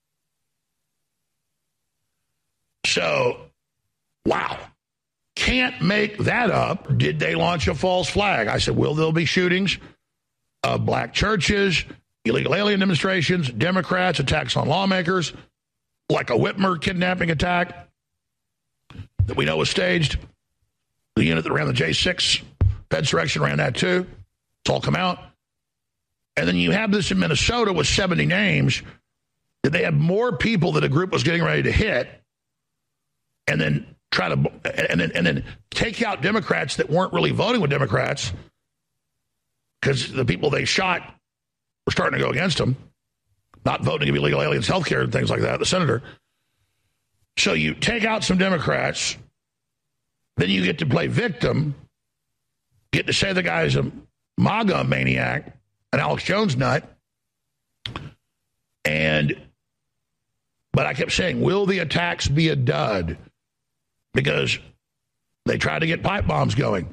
So, wow. Can't make that up. Did they launch a false flag? I said, will there be shootings of black churches, illegal alien demonstrations, Democrats, attacks on lawmakers, like a Whitmer kidnapping attack that we know was staged? The unit that ran the J six Fedsurrection ran that too. It's all come out. And then you have this in Minnesota with seventy names. Did they have more people that a group was getting ready to hit and then try to and then and then take out Democrats that weren't really voting with Democrats because the people they shot were starting to go against them, not voting to give illegal aliens health care and things like that, the senator. So you take out some Democrats, then you get to play victim, get to say the guy's a MAGA maniac, an Alex Jones nut, and but I kept saying, will the attacks be a dud? Because they tried to get pipe bombs going.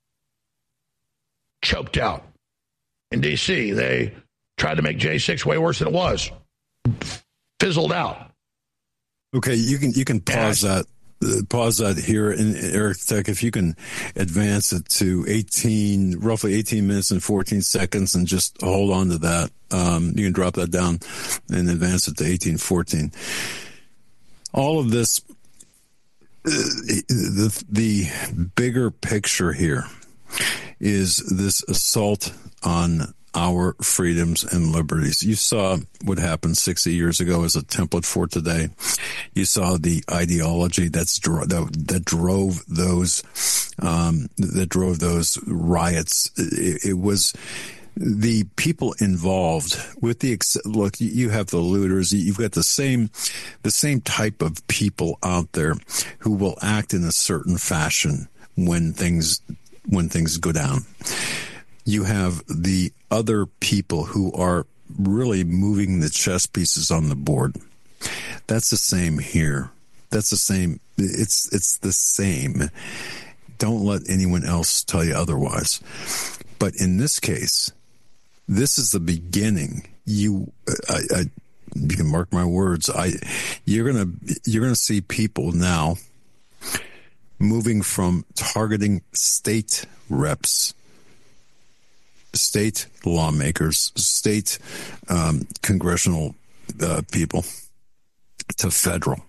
Choked out. In D C, they tried to make J six way worse than it was. Fizzled out. Okay, you can you can pause that. Uh, pause that here, and Eric Tech, if you can advance it to eighteen, roughly eighteen minutes and fourteen seconds, and just hold on to that. Um, you can drop that down and advance it to eighteen fourteen. All of this, uh, the the bigger picture here is this assault on our freedoms and liberties. You saw what happened sixty years ago as a template for today. You saw the ideology that's that, that drove those um, that drove those riots. It, it was the people involved with the look. You have the looters. You've got the same the same type of people out there who will act in a certain fashion when things when things go down. You have the other people who are really moving the chess pieces on the board. That's the same here. That's the same. It's it's the same. Don't let anyone else tell you otherwise. But in this case, this is the beginning. You, I, I you can mark my words. I, you're gonna you're gonna see people now moving from targeting state reps, state lawmakers, state um, congressional uh, people, to federal.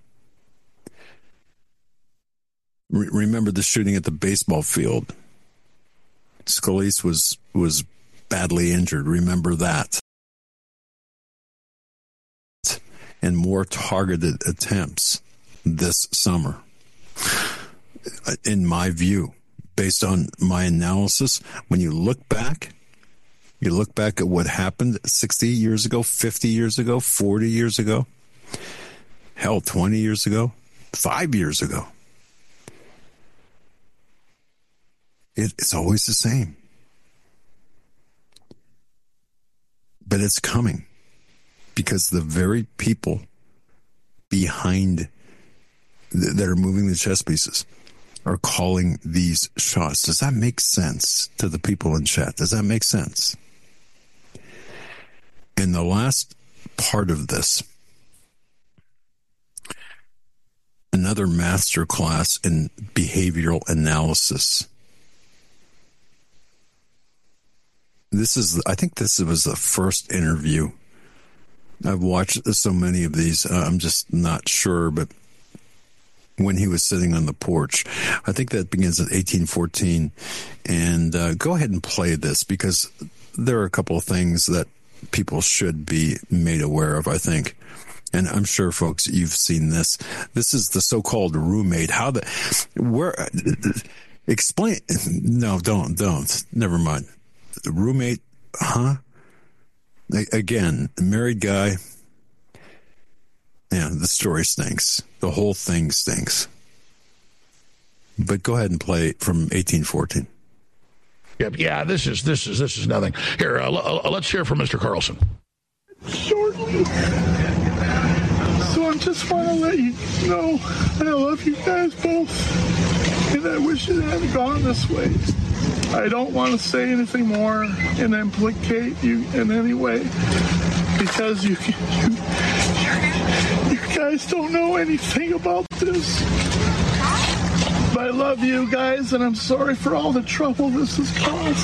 Re- remember the shooting at the baseball field. Scalise was was badly injured. Remember that. And more targeted attempts this summer. In my view, based on my analysis, when you look back, you look back at what happened sixty years ago, fifty years ago, forty years ago, hell, twenty years ago, five years ago. It, it's always the same. But it's coming because the very people behind th- that are moving the chess pieces are calling these shots. Does that make sense to the people in chat? Does that make sense? And the last part of this, another masterclass in behavioral analysis. This is, I think this was the first interview. I've watched so many of these. Uh, I'm just not sure, but when he was sitting on the porch, I think that begins at eighteen fourteen. And uh, go ahead and play this because there are a couple of things that people should be made aware of, I think. And I'm sure, folks, you've seen this. This is the so-called roommate. How the, where, uh, explain, no, don't, don't, never mind. Roommate, huh? Again, married guy. Yeah, the story stinks. The whole thing stinks. But go ahead and play from eighteen fourteen. Yep. Yeah, this is this is this is nothing. Here, uh, l- uh, let's hear from Mister Carlson. Sure shortly. So I just want to let you know I love you guys both, and I wish it hadn't gone this way. I don't want to say anything more and implicate you in any way, because you, you, you, you guys don't know anything about this. But I love you guys, and I'm sorry for all the trouble this has caused.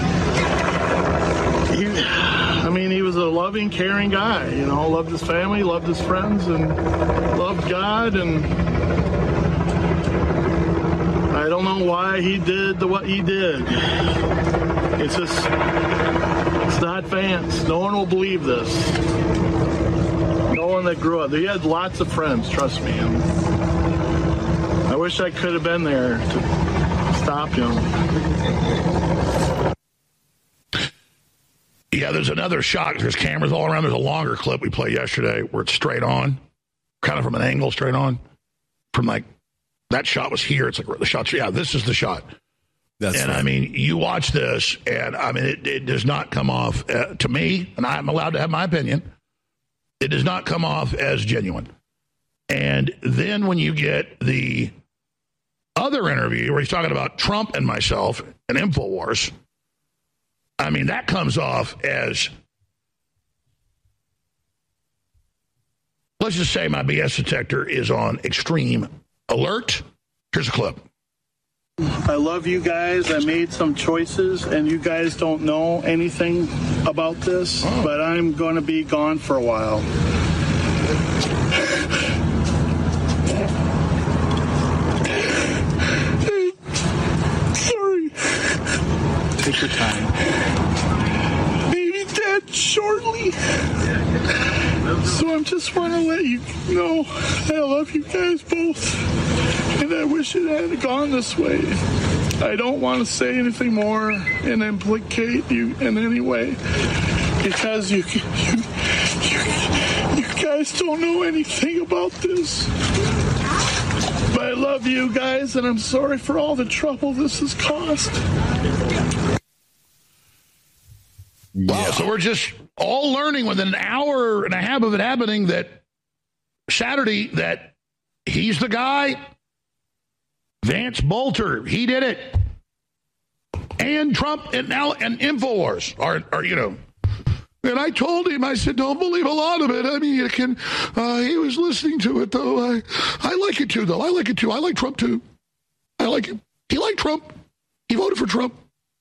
He, I mean, he was a loving, caring guy, you know, loved his family, loved his friends, and loved God, and I don't know why he did the, what he did. It's just, it's not Vance. No one will believe this. No one that grew up. He had lots of friends, trust me. And I wish I could have been there to stop him. Yeah, there's another shot. There's cameras all around. There's a longer clip we played yesterday where it's straight on, kind of from an angle straight on. From like, that shot was here. It's like the shot's, yeah, this is the shot. That's and right. I mean, you watch this, and I mean, it, it does not come off, uh, to me, and I'm allowed to have my opinion, it does not come off as genuine. And then when you get the other interview where he's talking about Trump and myself and InfoWars, I mean, that comes off as, let's just say my B S detector is on extreme alert. Here's a clip. I love you guys. I made some choices, and you guys don't know anything about this, oh. but I'm going to be gone for a while. Sorry. Take your time. Maybe dead shortly. So I just want to let you know I love you guys both, and I wish it hadn't gone this way. I don't want to say anything more and implicate you in any way, because you you, you, you guys don't know anything about this. But I love you guys, and I'm sorry for all the trouble this has caused. Wow, so we're just all learning within an hour and a half of it happening that Saturday that he's the guy. Vance Bolter, he did it. And Trump and now and InfoWars are, are, you know. And I told him, I said, don't believe a lot of it. I mean, you can, uh, he was listening to it, though. I, I like it, too, though. I like it, too. I like Trump, too. I like him. He liked Trump. He voted for Trump.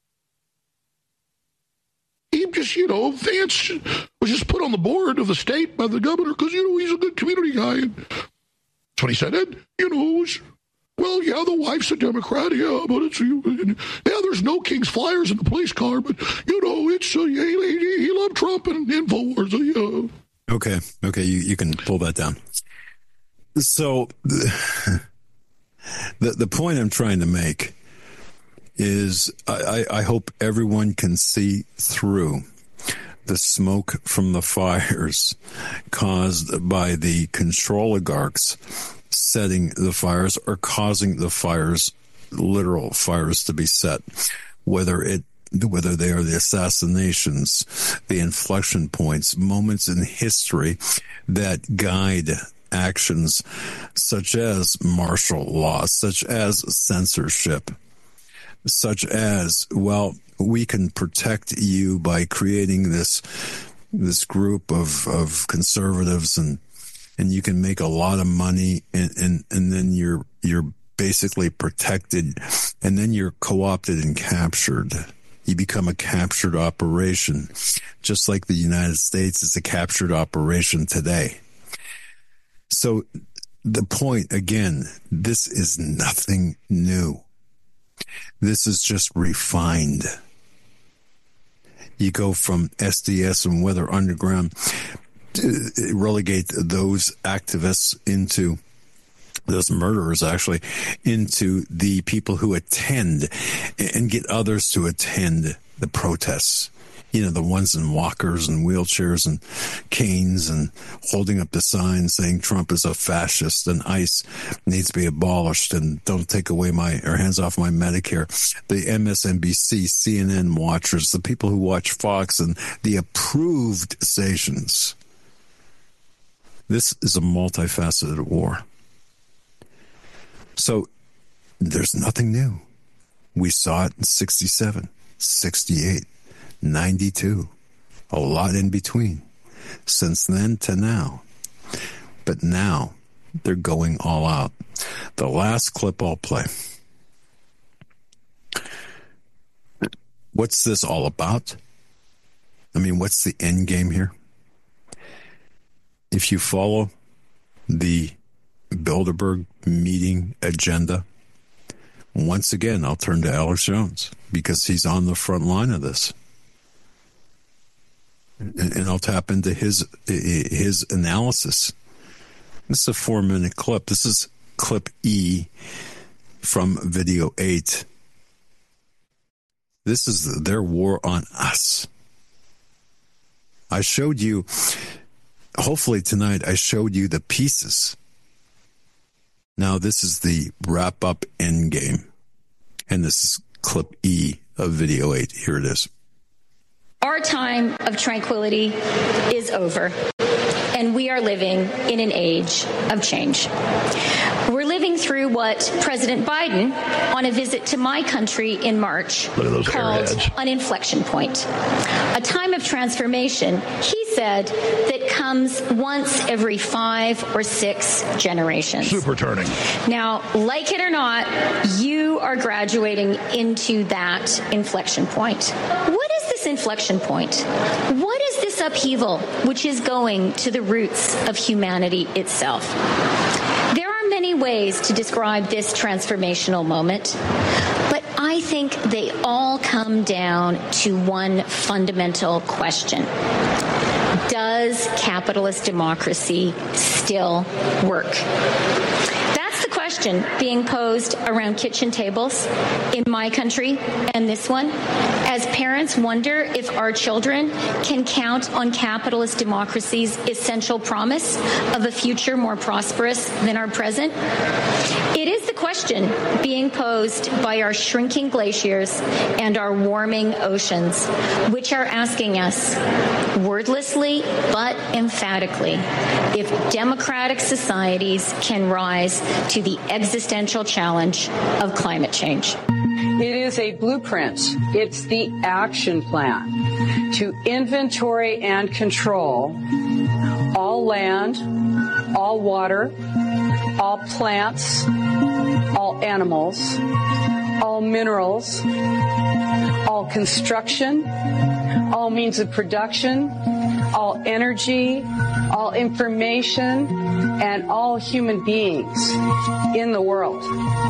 He just, you know, Vance was just put on the board of the state by the governor because, you know, he's a good community guy. And that's what he said. And, you know, was, well, yeah, the wife's a Democrat, yeah, but it's, yeah, there's no King's Flyers in the police car, but, you know, it's, uh, yeah, he, he loved Trump and InfoWars, uh, yeah. Okay, okay, you, you can pull that down. So, the, the, the point I'm trying to make is I, I hope everyone can see through the smoke from the fires caused by the control oligarchs setting the fires or causing the fires, literal fires, to be set, whether it whether they are the assassinations, the inflection points, moments in history that guide actions such as martial law, such as censorship, such as, well, we can protect you by creating this this group of, of conservatives, and and you can make a lot of money, and, and, and then you're you're basically protected, and then you're co-opted and captured. You become a captured operation, just like the United States is a captured operation today. So the point, again, this is nothing new. This is just refined. You go from S D S and Weather Underground, to relegate those activists into, those murderers actually, into the people who attend and get others to attend the protests. You know, the ones in walkers and wheelchairs and canes and holding up the sign saying Trump is a fascist and ICE needs to be abolished and don't take away my, or hands off my Medicare. The M S N B C, C N N watchers, the people who watch Fox and the approved stations, This is a multifaceted war. So there's nothing new. We saw it in sixty-seven, sixty-eight, ninety-two, a lot in between, since then to now. But now they're going all out. The last clip I'll play. What's this all about? I mean, what's the end game here? If you follow the Bilderberg meeting agenda, once again, I'll turn to Alex Jones because he's on the front line of this. And, and I'll tap into his his analysis. This is a four-minute clip. This is clip E from video eight. This is their war on us. I showed you, hopefully tonight, I showed you the pieces. Now this is the wrap-up end game. And this is clip E of video eight. Here it is. Our time of tranquility is over, and we are living in an age of change. We're living through what President Biden, on a visit to my country in March, called an inflection point. A time of transformation, he said, that comes once every five or six generations. Super turning. Now, like it or not, you are graduating into that inflection point. What is this inflection point? What is this upheaval which is going to the roots of humanity itself? There are many ways to describe this transformational moment, but I think they all come down to one fundamental question. Does capitalist democracy still work? That's the question being posed around kitchen tables in my country and this one, as parents wonder if our children can count on capitalist democracy's essential promise of a future more prosperous than our present. It is the question being posed by our shrinking glaciers and our warming oceans, which are asking us, wordlessly but emphatically, if democratic societies can rise to the existential challenge of climate change. It is a blueprint. It's the action plan to inventory and control all land, all water, all plants, all animals, all minerals, all construction, all means of production, all energy, all information, and all human beings in the world.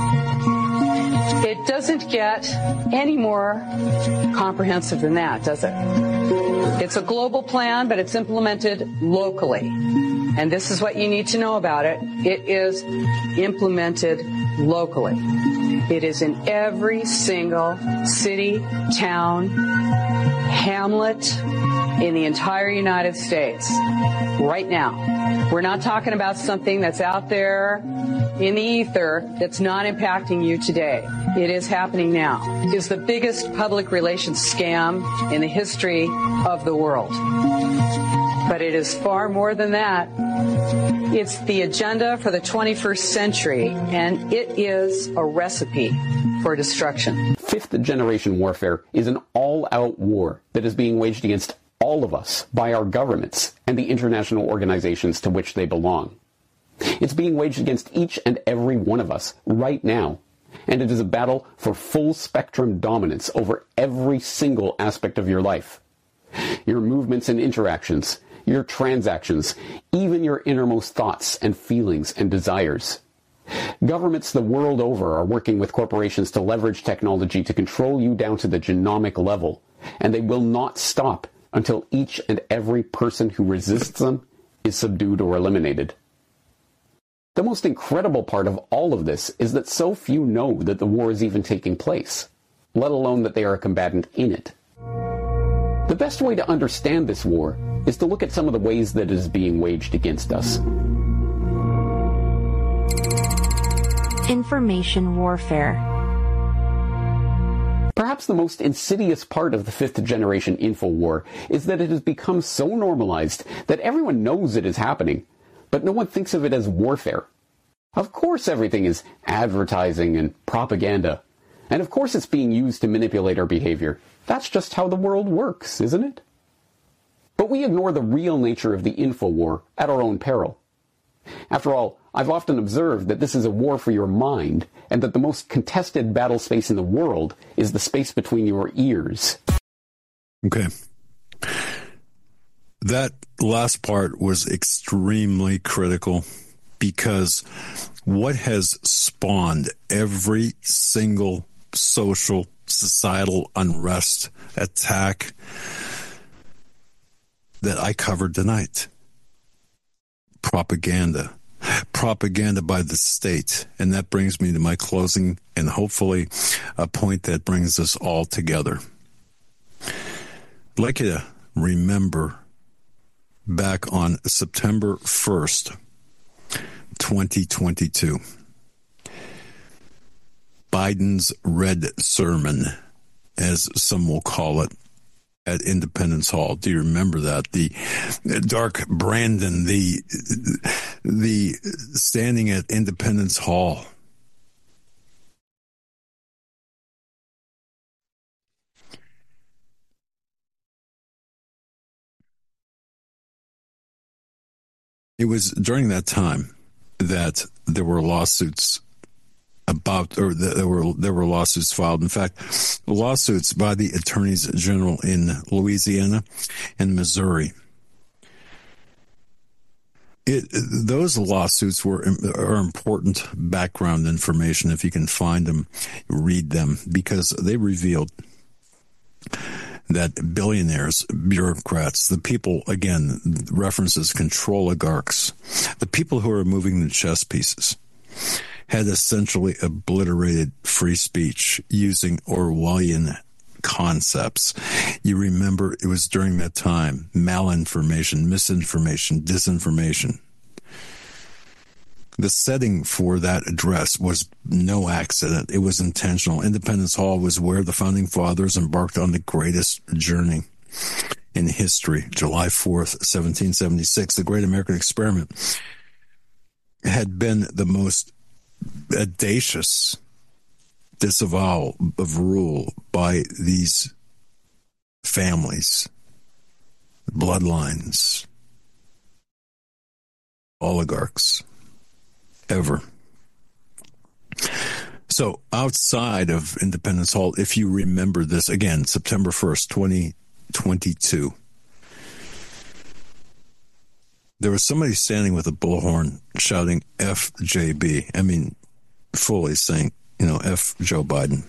It doesn't get any more comprehensive than that, does it? It's a global plan, but it's implemented locally. And this is what you need to know about it. It is implemented locally. It is in every single city, town, hamlet in the entire United States right now. We're not talking about something that's out there in the ether that's not impacting you today. It is happening now. It is the biggest public relations scam in the history of the world. But it is far more than that. It's the agenda for the twenty-first century, and it is a recipe for destruction. Fifth generation warfare is an all-out war that is being waged against all of us by our governments and the international organizations to which they belong. It's being waged against each and every one of us right now, and it is a battle for full spectrum dominance over every single aspect of your life. Your movements and interactions, your transactions, even your innermost thoughts and feelings and desires. Governments the world over are working with corporations to leverage technology to control you down to the genomic level, and they will not stop until each and every person who resists them is subdued or eliminated. The most incredible part of all of this is that so few know that the war is even taking place, let alone that they are a combatant in it. The best way to understand this war is to look at some of the ways that it is being waged against us. Information warfare. Perhaps the most insidious part of the fifth generation info war is that it has become so normalized that everyone knows it is happening, but no one thinks of it as warfare. Of course everything is advertising and propaganda. And of course it's being used to manipulate our behavior. That's just how the world works, isn't it? But we ignore the real nature of the infowar at our own peril. After all, I've often observed that this is a war for your mind, and that the most contested battle space in the world is the space between your ears. Okay. That last part was extremely critical, because what has spawned every single social, societal unrest, attack that I covered tonight? Propaganda. Propaganda by the state. And that brings me to my closing, and hopefully a point that brings us all together. I'd like you to remember back on September first, twenty twenty-two, Biden's red sermon, as some will call it, at Independence Hall. Do you remember that? The Dark Brandon, the the standing at Independence Hall. It was during that time that there were lawsuits about, or there were there were lawsuits filed. In fact, lawsuits by the attorneys general in Louisiana and Missouri. It those lawsuits were are important background information. If you can find them, read them, because they revealed that billionaires, bureaucrats, the people, again, references control oligarchs, the people who are moving the chess pieces, had essentially obliterated free speech using Orwellian concepts. You remember it was during that time, malinformation, misinformation, disinformation. The setting for that address was no accident. It was intentional. Independence Hall was where the Founding Fathers embarked on the greatest journey in history. July fourth, seventeen seventy-six, the Great American Experiment had been the most audacious disavowal of rule by these families, bloodlines, oligarchs, ever. So outside of Independence Hall, if you remember this, again, September first, twenty twenty-two, there was somebody standing with a bullhorn shouting F J B. I mean, fully saying, you know, F Joe Biden.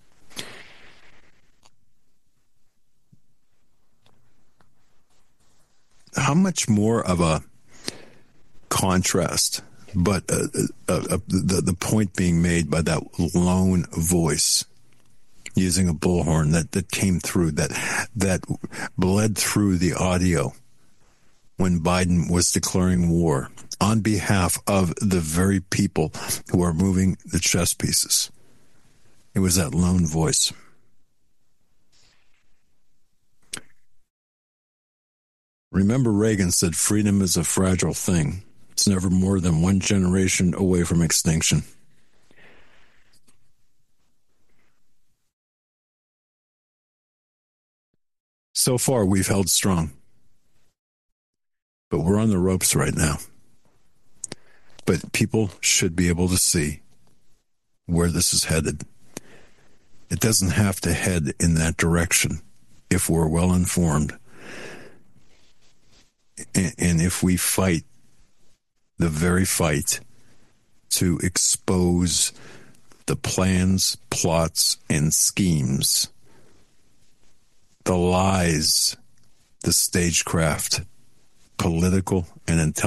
How much more of a contrast, but uh, uh, uh, the, the point being made by that lone voice using a bullhorn that, that came through, that that bled through the audio when Biden was declaring war on behalf of the very people who are moving the chess pieces. It was that lone voice. Remember, Reagan said freedom is a fragile thing. It's never more than one generation away from extinction. So far, we've held strong. But we're on the ropes right now. But people should be able to see where this is headed. It doesn't have to head in that direction if we're well informed. And if we fight the very fight to expose the plans, plots, and schemes, the lies, the stagecraft, political and intellectual